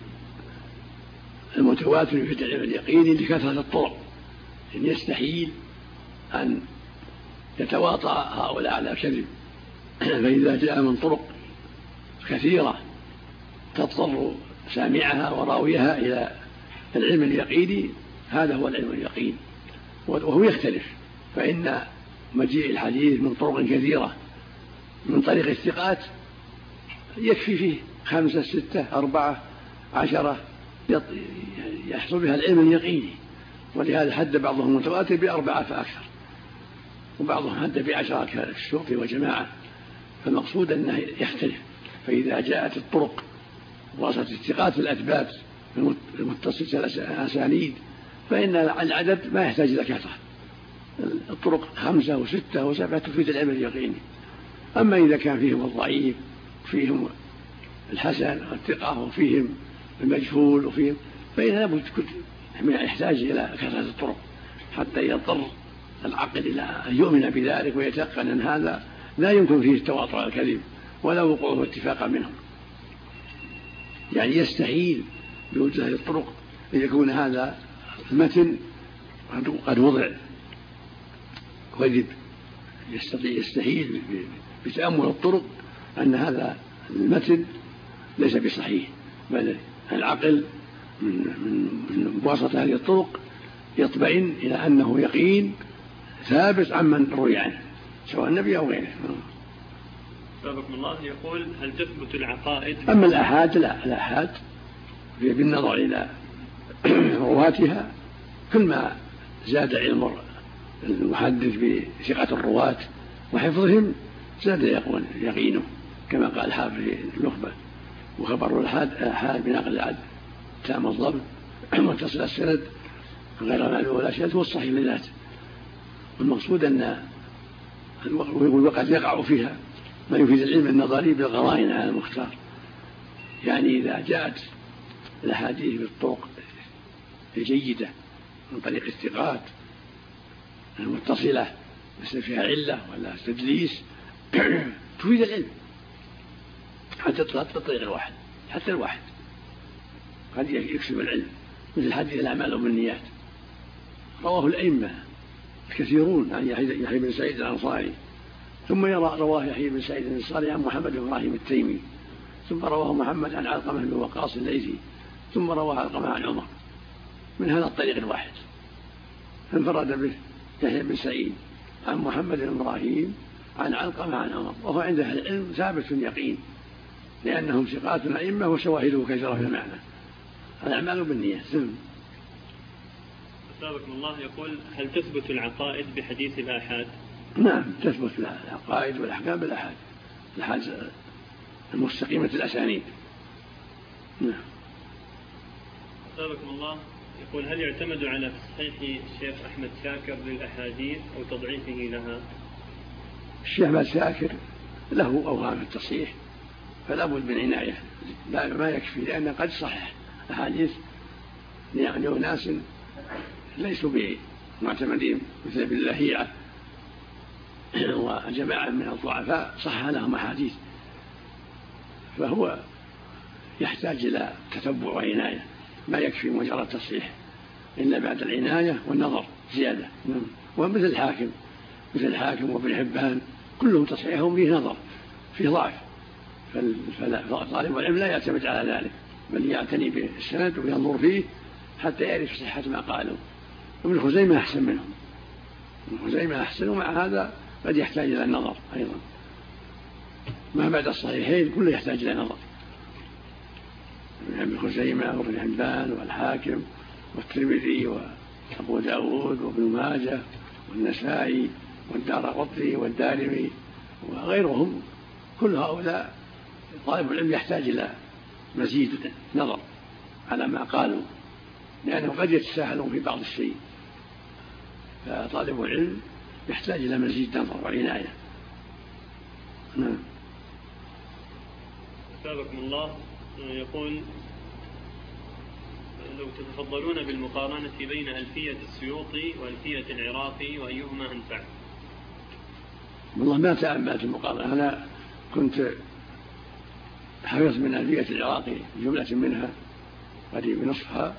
المتواتر يفيد العلم اليقيني لكثرة الطرق، إن يستحيل أن يتواطأ هؤلاء على الكذب، فإذا جاء من طرق كثيرة تضطر سامعها وراويها إلى العلم اليقيني، هذا هو العلم اليقين. وهو يختلف، فإن مجيء الحديث من طرق كثيرة من طريق الثقات يكفي فيه خمسة ستة أربعة عشرة يحصل بها العلم اليقيني. ولهذا حد بعضهم متواتر بأربعة فأكثر، وبعضهم حد بعشرة كالسيوطي وجماعة. فالمقصود أنه يختلف، فإذا جاءت الطرق وصلت الثقات الأثبات المتصلة الأسانيد فإن العدد ما يحتاج إلى كثرة، الطرق خمسة وستة وسبعة تفيد العلم اليقيني. أما إذا كان فيهم الضعيف وفيهم الحسن والثقة وفيهم المجهول وفيهم، فإن لابد يحتاج إلى كثرة الطرق حتى يضطر العقل إلى أن يؤمن بذلك ويتيقن أن هذا لا يمكن فيه التواطؤ على الكذب ولا وقوعه اتفاقا منهم. يعني يستحيل بوجود هذه الطرق أن يكون هذا المتن قد وضع كذب، يستطيع يستحيل بتأمل الطرق أن هذا المتن ليس بصحيح، بل العقل من بواسطة هذه الطرق يطمئن إلى أنه يقين ثابت عمن روي عنه سواء النبي أو غيره. سابقكم الله. يقول: هل تثبت العقائد؟ أما الآحاد لا، الآحاد بالنظر إلى رواتها كل ما زاد علم المحدث بثقة الرواة وحفظهم زاد يقول يقينه، كما قال الحافظ في النخبة: وخبر الآحاد بنقل العدل تام الضبط متصل السند غير معلول ولا شاذ والصحيح لذاته. والمقصود أن وقد يقع فيها ما يفيد العلم النظري بالقرائن على المختار. يعني إذا جاءت الأحاديث بالطرق الجيدة من طريق الثقات المتصلة ليس فيها علة ولا تدليس تفيد العلم حتى الطريق الواحد، حتى الواحد قد يكسب العلم، مثل حديث الأعمال بالنيات رواه الأئمة الكثيرون عن يحيى بن سعيد الأنصاري، ثم يرى رواه يحيى بن سعيد الأنصاري عن محمد بن إبراهيم التيمي، ثم رواه محمد عن علقمة بن وقاص الليثي، ثم رواه علقمة عن عمر من هذا الطريق الواحد، انفرد به يحيى بن سعيد عن محمد بن إبراهيم عن علقمة عن عمر، وهو عند أهل العلم ثابت يقين لأنهم ثقات أئمة وشواهده كثيرة في المعنى. الأعمال بالنيات. أثابكم الله يقول: هل تثبت العقائد بحديث الآحاد؟ نعم تثبت العقائد والأحكام بالآحاد، الآحاد المستقيمة الأسانيد. نعم. أثابكم الله يقول: هل يعتمد على تصحيح الشيخ أحمد شاكر للأحاديث أو تضعيفه لها؟ الشيخ أحمد شاكر له أوهام في التصحيح فلا بد من عناية، لا ما يكفي، لأنه قد صحح أحاديث يعني ناس ليسوا بمعتمدين مثل ابن لهيعة وجماعة من الضعفاء صح لهم أحاديث، فهو يحتاج إلى تتبع وعناية، ما يكفي مجرد تصحيح إلا بعد العناية والنظر زيادة. ومثل الحاكم مثل الحاكم وابن حبان كلهم تصحيحهم فيه نظر، فيه ضعف، فطالب العلم لا يعتمد على ذلك بل يعتني بالسند وينظر فيه حتى يعرف صحة ما قالوا. ابن خزيمة أحسن منهم، ابن خزيمة أحسن، ومع هذا قد يحتاج إلى النظر أيضا، ما بعد الصحيحين كله يحتاج إلى نظر. ابن خزيمة وابن حبان والحاكم والترمذي وأبو داود وابن ماجه والنسائي والدارقطني والدارمي وغيرهم، كل هؤلاء طالب العلم يحتاج إلى مزيد نظر على ما قالوا، لأنه قد يتساهلون في بعض الشيء، فطالب العلم يحتاج إلى مزيد نظر وعناية. نعم. أثابكم الله يقول: لو تتفضلون بالمقارنة بين ألفية السيوطي وألفية العراقي وأيهما أنفع؟ والله ما تأملت المقارنة، أنا كنت حفظت من ألفية العراقي جملة منها قريب نصفها،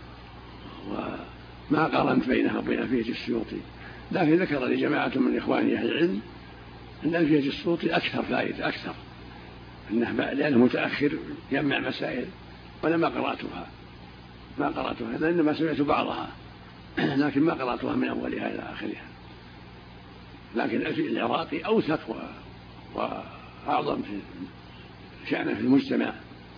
وما قارنت بينها وبين ألفية السيوطي، لكن ذكر لي جماعة من إخواني أهل العلم أن ألفية السيوطي أكثر فائدة أكثر، لأنه متأخر يجمع مسائل، وأنا ما قرأتها ما قرأتها لأنما سمعت بعضها لكن ما قرأتها من أولها إلى آخرها، لكن العراقي أوثق وأعظم في شأنه في المجتمع،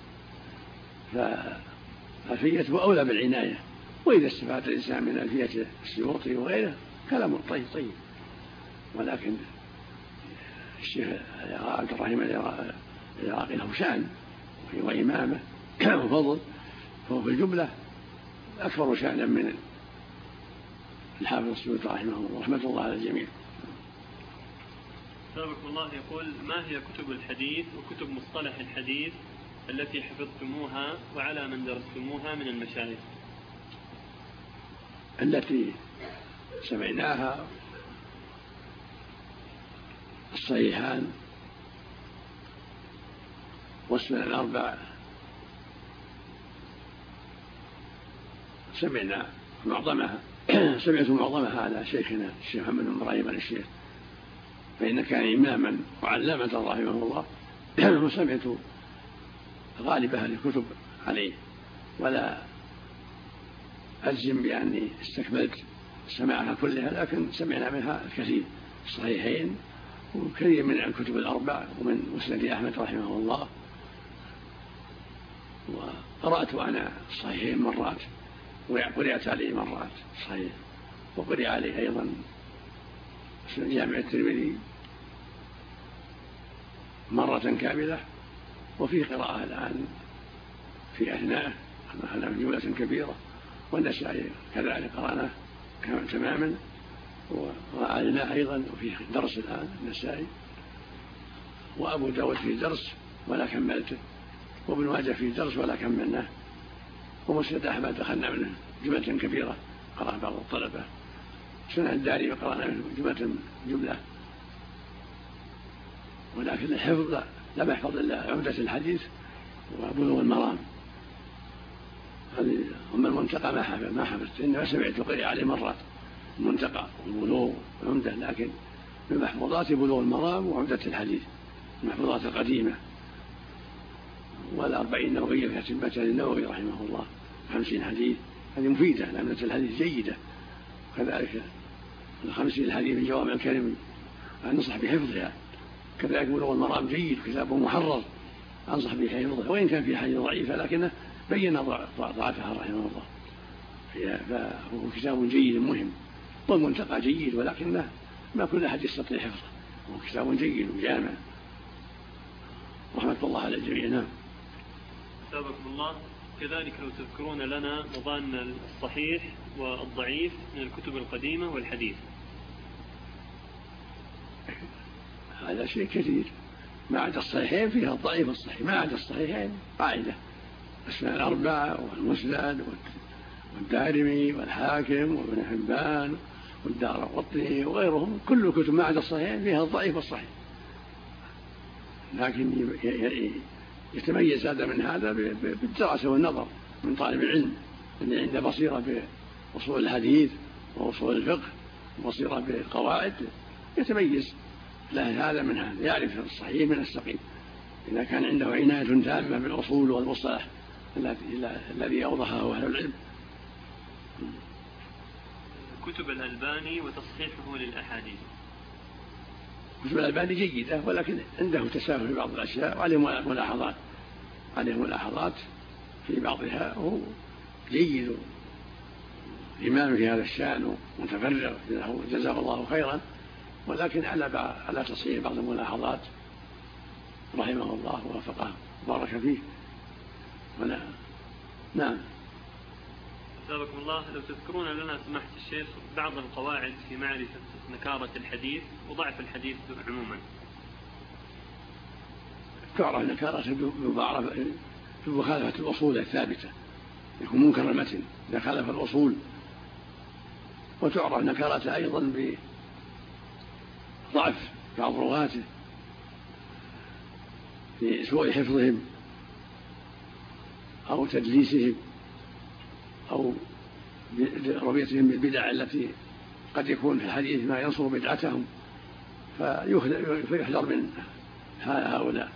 فألفيته أولى بالعناية. وإذا استفاد الإنسان من ألفية السيوطي وغيره كلام طيب طيب، ولكن الشيخ عبد الرحيم العراقي له شأن وإمامة وفضل، فهو في الجملة أكبر شأنا من الحافظ السيوطي رحمه الله، رحمة الله على الجميع. سابقكم الله يقول: ما هي كتب الحديث وكتب مصطلح الحديث التي حفظتموها وعلى من درستموها من المشايخ؟ التي سمعناها الصحيحان والسنن الأربع، سمعنا معظمها سمعت معظمها على شيخنا الشيخ محمد بن إبراهيم الشيخ، فإن كان إماما وعلامة رحمه الله، وسمعت غالب أهل الكتب عليه، ولا أجزم بأني استكملت سماعها كلها، لكن سمعنا منها الكثير، الصحيحين وكثير من الكتب الأربع ومن مسند أحمد رحمه الله. وقرأت أنا الصحيحين مرات وقرأت عليه مرات صحيح، وقرأ عليه أيضا جامع الترمذي مرة كاملة، وفي قراءة الآن في أثناء أخذنا جملة كبيرة، والنسائي كذلك قرأناه تماما، وعلينا أيضا وفيه درس الآن النسائي، وأبو داود فيه درس ولا كملته، وابن ماجه فيه درس ولا كملناه، ومسند أحمد دخلنا منه جملة كبيرة قرأ بعض الطلبة، سنن الدارمي قرأنا منه جملة جملة، ولكن الحفظ لا, لا محفظ إلا عمدة الحديث وبلوغ المرام. هذه أم المنتقى ما حفظ ما حفظت، إنما سمعت قرئ عليه مرات المنتقى والبلوغ والعمدة، لكن من محفوظات بلوغ المرام وعمدة الحديث المحفوظات القديمة. والأربعين النووية كتبتها للنووي رحمه الله خمسين حديث، هذه مفيدة لأن الحديث جيدة. كذلك الخمسين الحديث من جوامع الكلم أنصح بحفظها. كذلك بلوغ المرام جيد، كتاب محرر أنصح بحفظه، وإن كان في حديث ضعيفة لكنه بين ضعفها رحمه الله، فهو كتاب جيد مهم. والمنتقى جيد ولكنه ما كل أحد يستطيع حفظه، هو كتاب جيد وجامع رحمة الله على الجميع. نعم. أثابكم الله. كذلك لو تذكرون لنا مظان الصحيح والضعيف من الكتب القديمة والحديث. هذا شيء كثير، ما عدا الصحيحين فيها الضعيف والصحيح، ما عدا الصحيحين قاعدة أسماء الأربعة والمسند والدارمي والحاكم وابن حبان والدارقطني وغيرهم، كل الكتب ما عدا الصحيحين فيها الضعيف والصحيح، لكن يتميز هذا من هذا بالدراسة والنظر من طالب العلم اللي عنده بصيرة بأصول الحديث وأصول الفقه وبصيرة بالقواعد، يتميز له هذا من هذا، يعرف الصحيح من السقيم إذا كان عنده عناية تامة بالأصول والمصطلح الذي أوضحه أهل العلم. كتب الألباني وتصحيحه للأحاديث. كتب الألباني جيدة ولكن عنده تساهل في بعض الأشياء وعليه ملاحظات عليه ملاحظات في بعضها، وهو جيد إمام في هذا الشأن ومتفرغ جزاه الله خيرا، ولكن على على تصحيح بعض الملاحظات رحمه الله ووفقه بارك فيه. ولا نعم. أثابكم الله. لو تذكرون لنا سماحة الشيخ بعض القواعد في معرفة نكارة الحديث وضعف الحديث عموما. تعرف نكارة في مخالفة الأصول الثابتة، يكون منكر المتن إذا خالف الأصول، وتعرف نكارة أيضا بضعف بعض رواته في سوء حفظهم أو تدليسهم أو رؤيتهم بالبدع التي قد يكون في الحديث ما ينصر بدعتهم، فيحذر من هؤلاء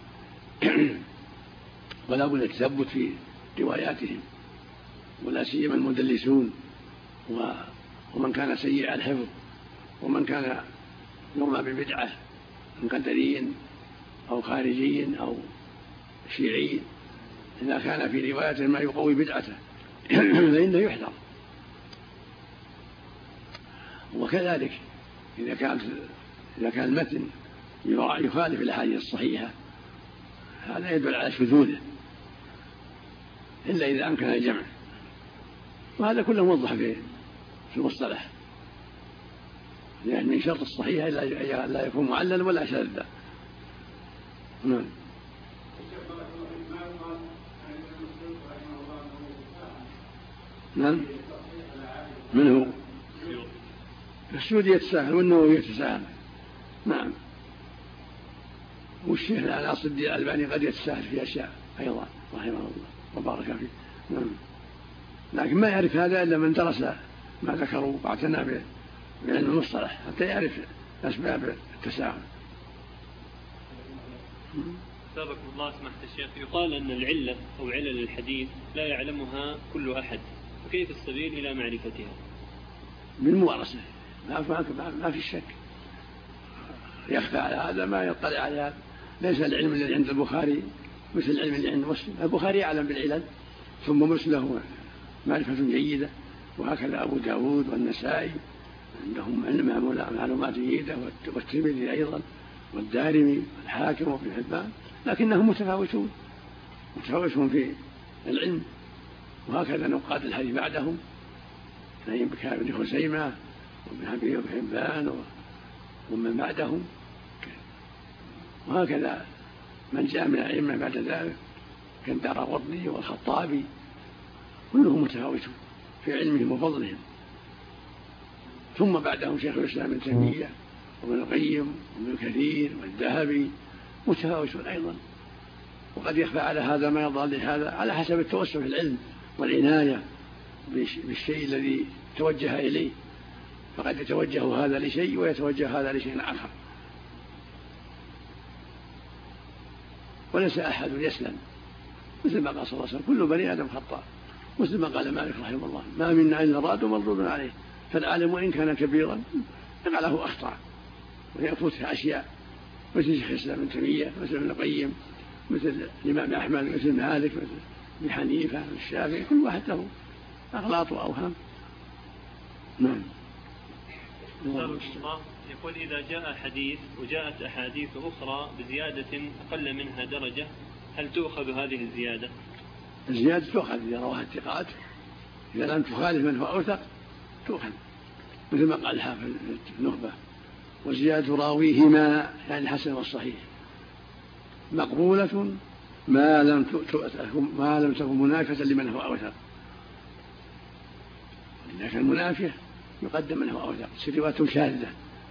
ولا بد التثبت في رواياتهم، ولا سيما المدلسون ومن كان سيء الحفظ ومن كان يرمى بالبدعة من قدري أو خارجي أو شيعي، إذا كان في رواية ما يقوي بدعته فإنه يحذر. وكذلك إذا كان إذا كان المتن يخالف الأحاديث الصحيحة هذا يدل على شذوذه إلا إذا أمكن الجمع، وهذا كله موضح في المصطلح، لأن من شرط الصحيح لا يكون معلل ولا شاذ. نعم. نعم. من هو؟ السودي يتساهل والنووي يتساهل. نعم. والشيخ ناصر الدين الألباني قد يتساهل في أشياء أيضا رحمه الله وبارك فيه. نعم. لكن ما يعرف هذا إلا من درس ما ذكروا واعتنى بعلم المصطلح حتى يعرف أسباب التساهل. سابقكم الله سمحت الشيخ. يقال أن العلة أو علل الحديث لا يعلمها كل أحد، فكيف السبيل إلى معرفتها؟ بالممارسة، ما في شك. يخفى على هذا ما يطلع على هذا. ليس العلم الذي عند البخاري مثل العلم اللي عند مسلم. البخاري يعلم بالعلل ثم مسلم له معرفة جيدة، وهكذا أبو داود والنسائي عندهم معلومات جيدة، والترمذي أيضا والدارمي والحاكم وابن حبان، لكنهم متفاوتون متفاوتون في العلم. وهكذا نقاد الحديث بعدهم ابن خزيمة وابن أبي حبان ومن بعدهم، وهكذا من جاء من الأئمة بعد ذلك كالدارقطني والخطابي كلهم متفاوتون في علمهم وفضلهم. ثم بعدهم شيخ الإسلام ابن تيمية وابن القيم وابن كثير والذهبي متفاوتون أيضا. وقد يخفى على هذا ما يضال لهذا على حسب التوسع في العلم والعناية بالشيء الذي توجه إليه، فقد يتوجه هذا لشيء ويتوجه هذا لشيء آخر، وليس أحد يسلم، مثل ما قال صلى الله عليه وسلم كل بني آدم خطاء، مثل ما قال مالك رحمه الله ما منا إلا راد مردود عليه. فالعالم وإن كان كبيرا يقع له أخطاء ويفوتها أشياء، مثل شيخ الإسلام ابن تيمية، مثل ابن القيم، مثل الإمام أحمد، مثل مالك، مثل ابن حنيفة، مثل الشافعي، كل واحد له أغلاط وأوهام. نعم. الله يقول إذا جاء حديث وجاءت أحاديث أخرى بزيادة أقل منها درجة هل تؤخذ هذه الزيادة؟ الزيادة تؤخذ إذا رواها الثقات، إذا لم تخالف من هو أوثق تؤخذ، مثل ما قال الحافظ في النخبة وزيادة راويهما يعني الحسن والصحيح مقبولة ما لم ما لم تكن منافسة لمن هو أوثق. إذا كان منافية يقدم من هو أوثق، رواية شاذة.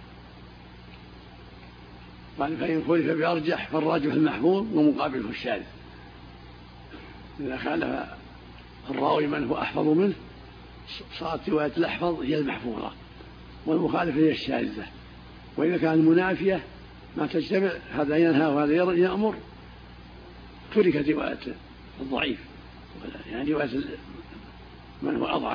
قال فإن خلف بأرجح فالراجح المحفوظ ومقابله الشاذ. إذا خالف الراوي من هو أحفظ منه صارت رواية الأحفظ هي المحفوظة والمخالفة هي الشاذة. وإذا كان المنافية ما تجتمع هذا ينهى وهذا يأمر تركت رواية الضعيف يعني رواية من هو أضعف.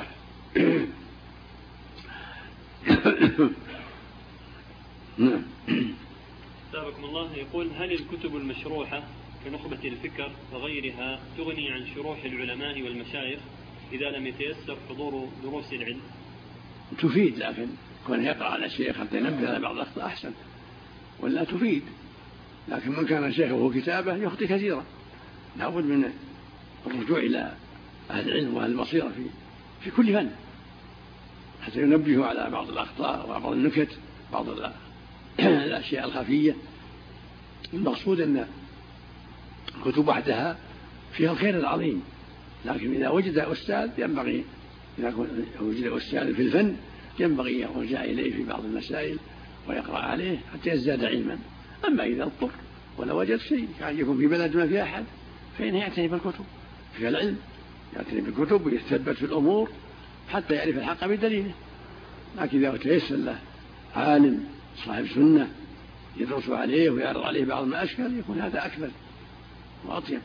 نعم. سابقكم الله يقول هل الكتب المشروحة كنخبة الفكر وغيرها تغني عن شروح العلماء والمشايخ إذا لم يتيسر حضور دروس العلم؟ تفيد، لكن كون يقرأ على الشيخ حتى ينبه على بعض الأخطاء أحسن، ولا تفيد. لكن من كان شيخه كتابه يخطئ كثيرا، لابد من الرجوع إلى أهل العلم وأهل البصيرة في في كل فن حتى ينبهوا على بعض الأخطاء وبعض النكت، بعض الأشياء الخفية. المقصود أن الكتب وحدها فيها الخير العظيم، لكن إذا وجد أستاذ ينبغي إذا وجد أستاذ في الفن ينبغي يرجع إليه في بعض المسائل ويقرأ عليه حتى يزداد علما. أما إذا اضطر ولا وجد شيء يعني يكون في بلد ما في أحد فإنه يعتني بالكتب، في العلم يعتني بالكتب ويتثبت في الأمور حتى يعرف الحق بدليله. لكن إذا تيسر له عالم صاحب سنة يدرس عليه ويعرض عليه بعض ما أشكل يكون هذا أكمل وأطيب.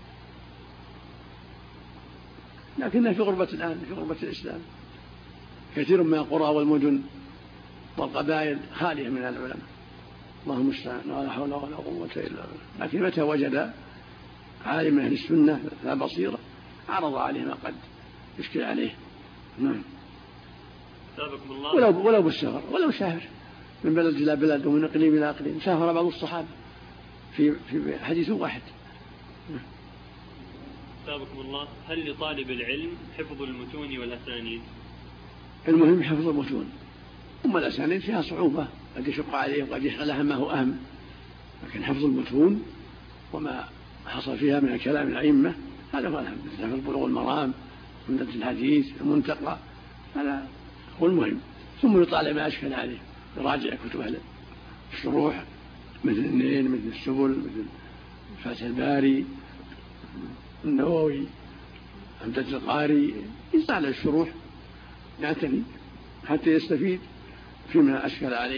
لكنها في غربة الآن، في غربة الإسلام كثير من القرى والمدن والقبائل خالية من العلماء، اللهم المستعان، ولا حول ولا قوة إلا بالله. لكن متى وجد عالم أهل السنة ذا بصيرة عرض عليه ما قد يشكل عليه. نعم. ولو ولو بالسفر، ولو سافر من بلد إلى بلد ومن إقليم إلى إقليم، سافر بعض الصحابة في في حديث واحد. سابقكم الله، هل لطالب العلم حفظ المتون والأسانيد؟ المهم حفظ المتون، أما الأسانيد فيها صعوبة قد يشق عليه وقد يشغلها ما هو أهم، لكن حفظ المتون وما حصل فيها من الكلام الأئمة هذا هو الأهم، مثل بلوغ المرام، عمدة الحديث، المنتقى، هذا هو المهم. ثم يطالع ما أشكل عليه، يراجع كتب أهل الشروح مثل النين، مثل السبل، مثل فتح الباري، النووي، عمدة القاري، يطالع الشروح يعتني حتى يستفيد فيما أشكل عليه.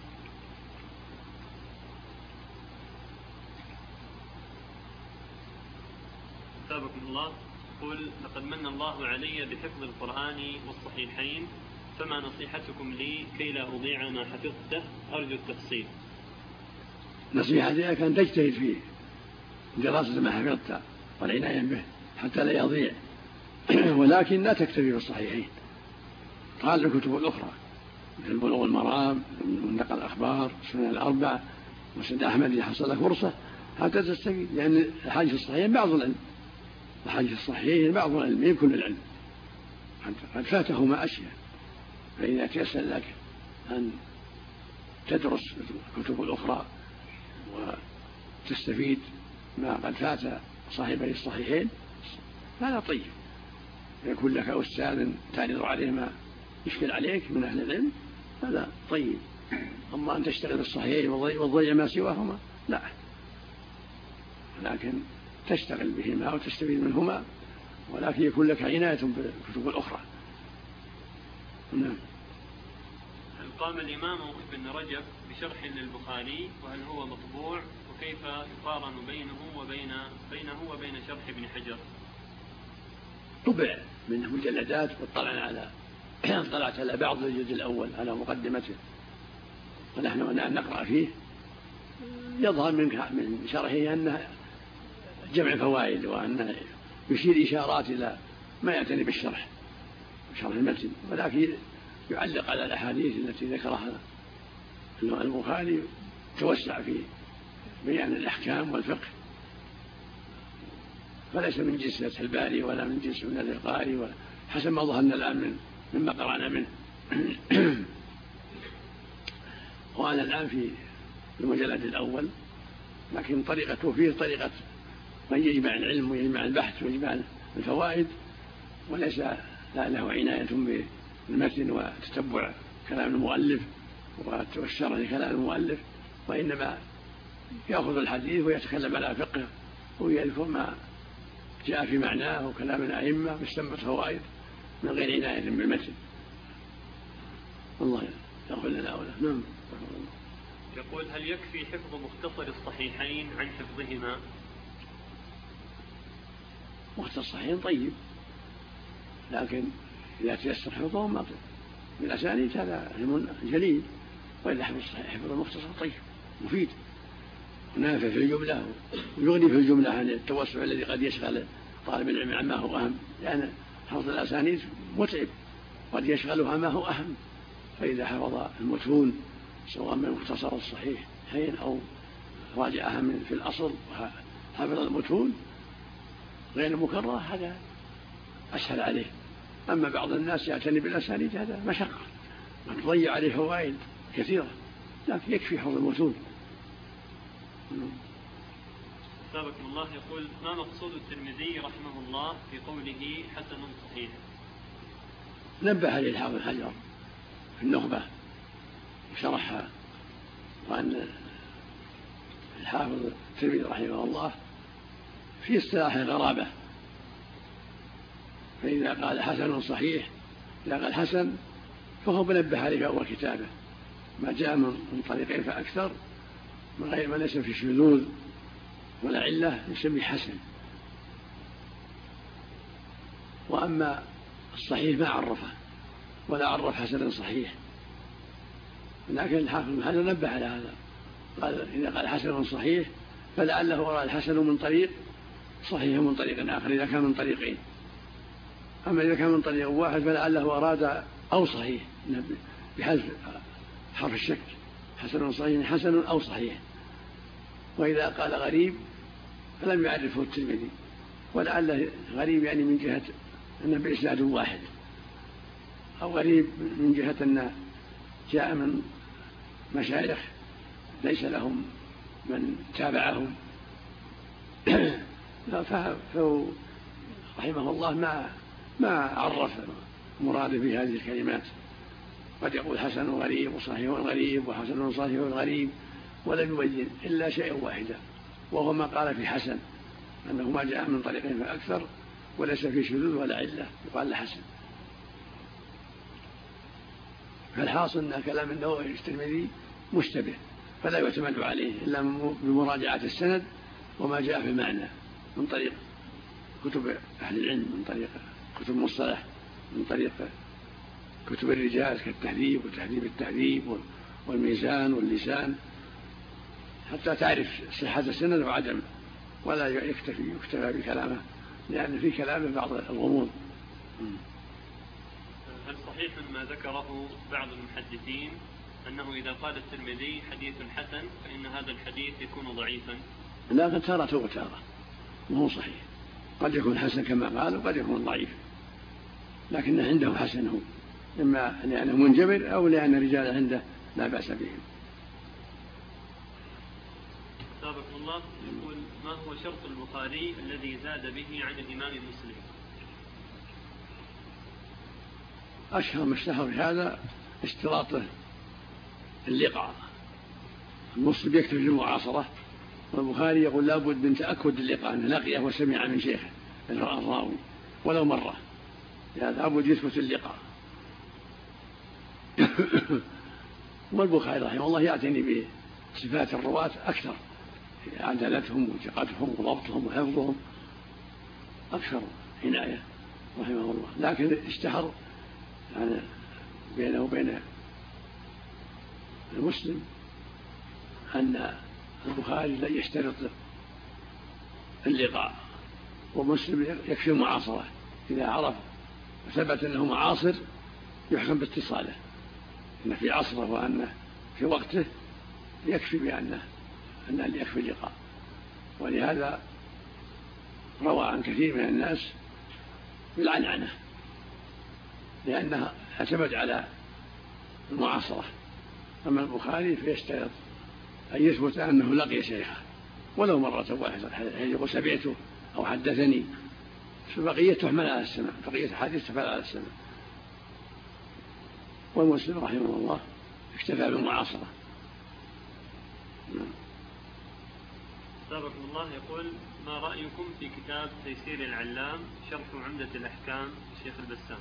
سابقكم الله، قل لقد من الله علي بحفظ القرآن والصحيحين، فما نصيحتكم لي كي لا أضيع ما حفظته؟ أرجو التفصيل. نصيحتي كان تجتهد فيه دراسة ما حفظته والعناية به حتى لا يضيع، ولكن لا تكتفي بالصحيحين، قال الكتب الأخرى مثل بلوغ المرام، منتقى الأخبار، سنن الأربعة، مسند أحمد إذا حصل لك فرصة حتى تستفيد، لأن الحديث الصحيحين بعض العلم، الحديث الصحيحين بعض العلم، كل العلم قد فاته ما أشياء، فإذا تيسر لك أن تدرس الكتب الأخرى وتستفيد ما قد فات صاحبي الصحيحين هذا طيب. يكون لك أستاذ تعرض عليه ما يشكل عليك من أهل العلم هذا طيب. أما أن تشتغل الصحيحين وتضيع ما سواهما لا، لكن تشتغل بهما وتستفيد منهما، ولكن يكون لك عناية بالكتب الأخرى. نعم. هل قام الإمام ابن رجب بشرح للبخاري وهل هو مطبوع، وكيف يقارن بينه وبين بينه وبين شرح ابن حجر؟ طبع من مجلدات واطلعنا على طلعت على بعض الجزء الأول على مقدمته ونحن نقرأ فيه. يظهر من شرحه أنه جمع فوائد وأنه يشير إشارات إلى ما يعتني بالشرح شرح المتن، ولكن يعلق على الأحاديث التي ذكرها البخاري توسع في بيان الأحكام والفقه، فليس من جنس فتح الباري ولا من جنس من القاري حسب ما ظهرنا الآن من مما قرأنا منه. وأنا الآن في المجلد الأول، لكن طريقته فيه طريقة من يجمع العلم ويجمع البحث ويجمع الفوائد، وليس له عناية بالمتن وتتبع كلام المؤلف والشرح لكلام المؤلف، وإنما يأخذ الحديث ويتكلم على فقه ويذكر ما جاء في معناه وكلام الأئمة باستنباط فوائد من غير عناية بالمتن. الله يغفر لنا وله. نعم. يقول هل يكفي حفظ مختصر الصحيحين عن حفظهما؟ مختصر الصحيحين طيب، لكن إذا تيسر حفظهم ما بالأسانيد هذا علم جليل، وإذا حفظ حفظ المختصر طيب مفيد ونافع في الجملة ويغني في الجملة عن التوسع الذي قد يشغل طالب العلم عما هو أهم، لأن حفظ الأسانيد متعب قد يشغلها ما هو أهم. فإذا حفظ المتون سواء من مختصر الصحيح حين أو راجعها من في الأصل وحفظ المتون غير المكررة هذا أسهل عليه. أما بعض الناس يعتني بالأسانيد هذا مشقة وتضيع عليه فوائد كثيرة، لكن يكفي حفظ المتون. سابقكم الله. يقول ما مقصود الترمذي رحمه الله في قوله حسن صحيح؟ نبه عليه الحافظ بن حجر في النخبة وشرحها، وأن الحافظ الترمذي رحمه الله في اصطلاح الغرابة، فإذا قال حسن صحيح إذا قال حسن فهو منبه عليه في أول كتابه ما جاء من طريقين فأكثر من غير ما ليس في شذوذ ولا علة يسمي حسن. وأما الصحيح ما عرفه ولا عرف حسنا صحيح، لكن الحافظ بن حجر نبه على هذا، قال إذا قال حسن صحيح فلعله رأى الحسن من طريق صحيح من طريق آخر إذا كان من طريقين، أما إذا كان من طريق واحد فلعله أراد أو صحيح بحذف حرف الشك، حسن صحيح حسن أو صحيح. وإذا قال غريب فلم يعرفه الترمذي، ولعله غريب يعني من جهة أنه بإسناد واحد، أو غريب من جهة أنه جاء من مشايخ ليس لهم من تابعهم. فهو رحمه الله ما ما عرف مراده في هذه الكلمات، قد يقول حسن غريب وصحيح غريب وحسن صحيح غريب، ولم يبين إلا شيئا واحدا وهو ما قال في حسن أنه ما جاء من طريقين فأكثر وليس في شذوذ ولا علة يقال حسن. فالحاصل أن كلام النووي الترمذي مشتبه فلا يعتمد عليه إلا بمراجعة السند وما جاء في المعنى من طريق كتب أهل العلم، من طريق كتب مصطلح، من طريق كتب الرجال كالتهذيب وتهذيب التهذيب والميزان واللسان، حتى تعرف صحة السند وعدمه، ولا يكتفي يكتفى بكلامه لأن في كلامه بعض الغموض. هل صحيح ما ذكره بعض المحدثين أنه إذا قال الترمذي حديث حسن فإن هذا الحديث يكون ضعيفا؟ لا، تارة وتارة وهو صحيح، قد يكون حسن كما قال وقد يكون ضعيف، لكن عنده حسن هو إما لأنه منجبر أو لأن الرجال عنده لا بأس بهم. سابق الله يقول: ما هو شرط البخاري الذي زاد به عن الإمام مسلم؟ أشهر ما اشتهر في هذا اشتراطه اللقاء. المسلم يكتفي بالمعاصرة، والبخاري يقول لا بد من تأكد اللقاء أنه لقيه وسمع من شيخه الراوي ولو مرة، لا بد يثبت اللقاء. والبخاري رحمه الله يعتني بصفات الرواة أكثر، عدالتهم وثقتهم وضبطهم وحفظهم أكثر عناية رحمه الله. لكن اشتهر يعني بينه وبين المسلم أن البخاري لا يشترط اللقاء، ومسلم يكفي المعاصرة. إذا عرف وثبت أنه معاصر يحكم باتصاله، أن في عصره وأنه في وقته يكفي بأنه أنه يكفي اللقاء. ولهذا روى عن كثير من الناس بالعنعنة، لأنها اعتمد على المعاصرة. أما البخاري فيشترط أن يثبت أنه لقي شيخه ولو مرة واحدة، يقول سمعته أو حدثني، فبقية تحمل على السمع، بقية الحديث تحمل على السمع. والمسلم رحمه الله اكتفى بالمعاصرة. سابق الله يقول: ما رأيكم في كتاب تيسير العلام شرح عمدة الأحكام الشيخ البسام؟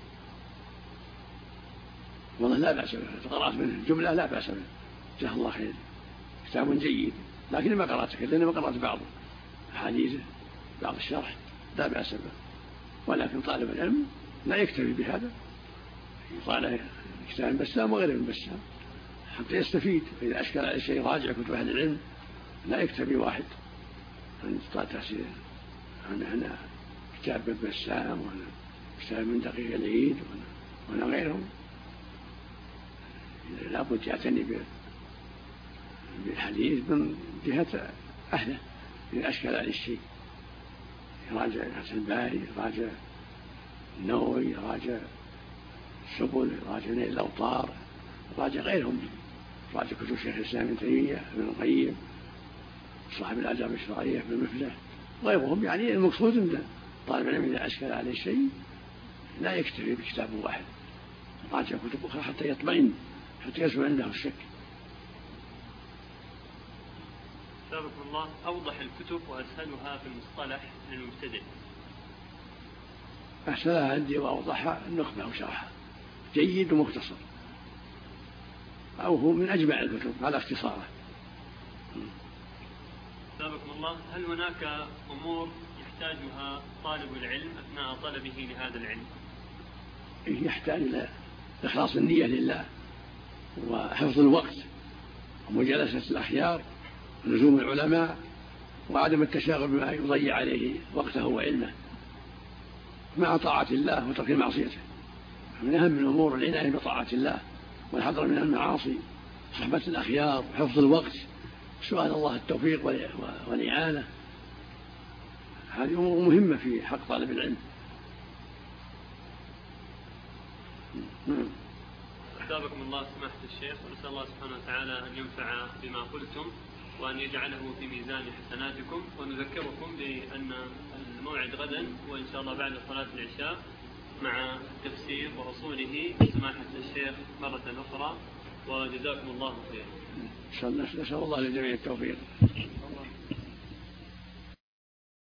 والله لا بأس به، قرأت منه الجملة لا بأس به، جزاه الله خير، كتاب جيد، لكن ما قرأته لأني ما قرأت بعض أحاديثه بعض الشرح، لا بأس به. ولكن طالب العلم لا يكتفي بهذا، يطالع كتاب البسام وغير البسام حتى يستفيد. فإذا أشكل على شيء راجع كتب أهل العلم، لا يكتفي واحد أن يطالع تفسير هنا كتاب البسام وهنا كتاب من دقيق العيد وهنا غيرهم. لا بد يعتني بالحديث من جهة أهله. إذا أشكل على الشيء يراجع فتح الباري، يراجع النووي، يراجع السبل، يراجع نيل الأوطار، يراجع غيرهم، يراجع كتب شيخ الإسلام ابن تيمية، ابن القيم، صاحب الآداب الشرعية ابن مفلح، غيرهم. يعني المقصود أن طالب العلم إذا أشكل عليه شيء لا يكتفي بكتاب واحد، يراجع كتب أخرى حتى يطمئن، حتى يزول عنده الشك. سابق الله: أوضح الكتب وأسهلها في المصطلح للمبتدئ. أسهلها عندي وأوضحها النخبة وشرحها جيد ومختصر، أو هو من أجمع الكتب على اختصاره. سابق الله: هل هناك أمور يحتاجها طالب العلم أثناء طلبه لهذا العلم؟ يحتاج إلى إخلاص النية لله، وحفظ الوقت، ومجالسة الأخيار، ولزوم العلماء، وعدم التشاغل بما يضيع عليه وقته وعلمه، مع طاعة الله وترك معصيته. من أهم الأمور العناية بطاعة الله والحذر من المعاصي، صحبة الأخيار، حفظ الوقت، سؤال الله التوفيق والإعانة. هذه أمور مهمة في حق طالب العلم. أثابكم الله سماحة الشيخ، ونسأل الله سبحانه وتعالى أن ينفع بما قلتم وأن يجعله في ميزان حسناتكم. ونذكركم بأن الموعد غدا وإن شاء الله بعد صلاة العشاء مع التفسير وأصوله سماحة الشيخ مرة أخرى، وجزاكم الله خير. نسأل الله للجميع التوفيق.